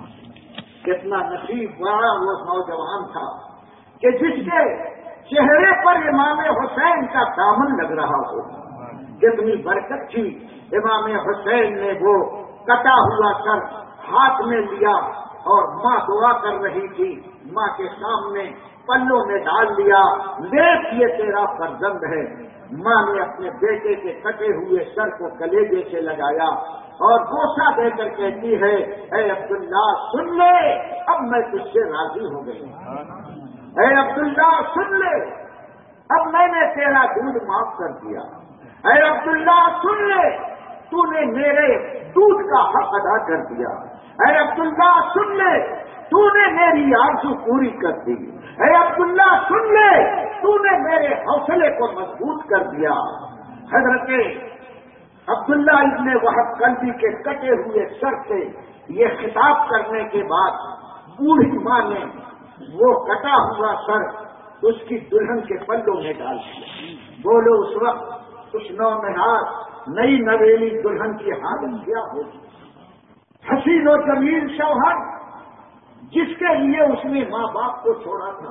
کتنا نصیب والا وہ نوجوان تھا کہ جس کے چہرے پر امام حسین کا دامن لگ رہا ہو۔ کتنی برکت تھی۔ امام حسین نے وہ کٹا ہوا سر ہاتھ میں لیا اور ماں دعا کر رہی تھی، ماں کے سامنے پلوں میں ڈال دیا، دیکھ یہ تیرا فرزند ہے۔ ماں نے اپنے بیٹے کے کٹے ہوئے سر کو کلیجے سے لگایا اور بوسہ دے کر کہتی ہے، اے عبداللہ سن لے، اب میں تجھ سے راضی ہو گئی۔ اے عبداللہ سن لے، اب میں نے تیرا دودھ معاف کر دیا۔ اے عبداللہ سن لے، تو نے میرے دودھ کا حق ادا کر دیا۔ اے عبداللہ سن لے، تو نے میری آرزو پوری کر دی۔ اے عبداللہ سن لے، تو نے میرے حوصلے کو مضبوط کر دیا۔ حضرت عبداللہ ابن وہب کلبی کے کٹے ہوئے سر سے یہ خطاب کرنے کے بعد بوڑھی ماں نے وہ کٹا ہوا سر اس کی دلہن کے پلوں میں ڈال دیا۔ بولو اس وقت اس نونہار نئی نویلی دلہن کی حالت کیا ہوگی؟ حسین و جمیل شوہر جس کے لیے اس نے ماں باپ کو چھوڑا تھا،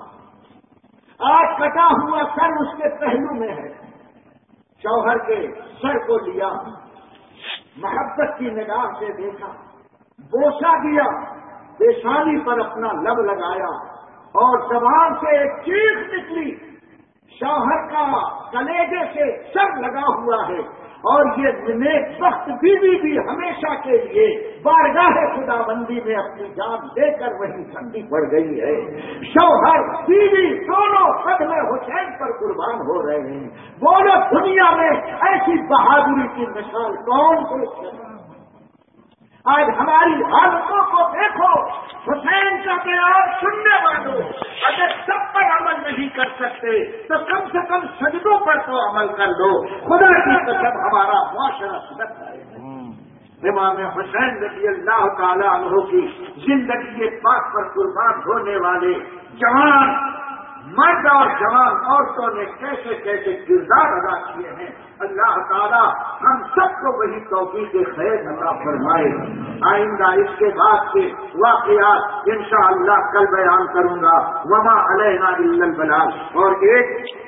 آج کٹا ہوا سر اس کے پہلو میں ہے۔ شوہر کے سر کو لیا، محبت کی نگاہ سے دیکھا، بوسہ دیا، پیشانی پر اپنا لب لگایا اور زبان سے ایک چیخ نکلی۔ شوہر کا کلیجے سے سر لگا ہوا ہے اور یہ نیک بخت بیوی بھی ہمیشہ کے لیے بارگاہ خدا بندی میں اپنی جان دے کر وہیں ٹھنڈی پڑ گئی ہے۔ شوہر بیوی دونوں قدم حسین پر قربان ہو رہے ہیں۔ بولو دنیا میں ایسی بہادری کی مثال کون کو؟ آج ہماری حالتوں کو دیکھو، حسین کا بیان سننے والوں اگر سب پر عمل نہیں کر سکتے تو کم سے کم سجدوں پر تو عمل کر لو. خدا کی قسم ہمارا معاشرہ سدھر جائے. امام حسین رضی اللہ تعالیٰ عنہ کی زندگی پاک پر قربان ہونے والے جوان مرد اور جوان عورتوں نے کیسے کیسے کردار ادا کیے ہیں. اللہ تعالیٰ ہم سب کو وہی توفیق خیر عطا فرمائے. آئندہ اس کے بعد کے واقعات انشاءاللہ کل بیان کروں گا. وما علینا الا البلاغ. اور ایک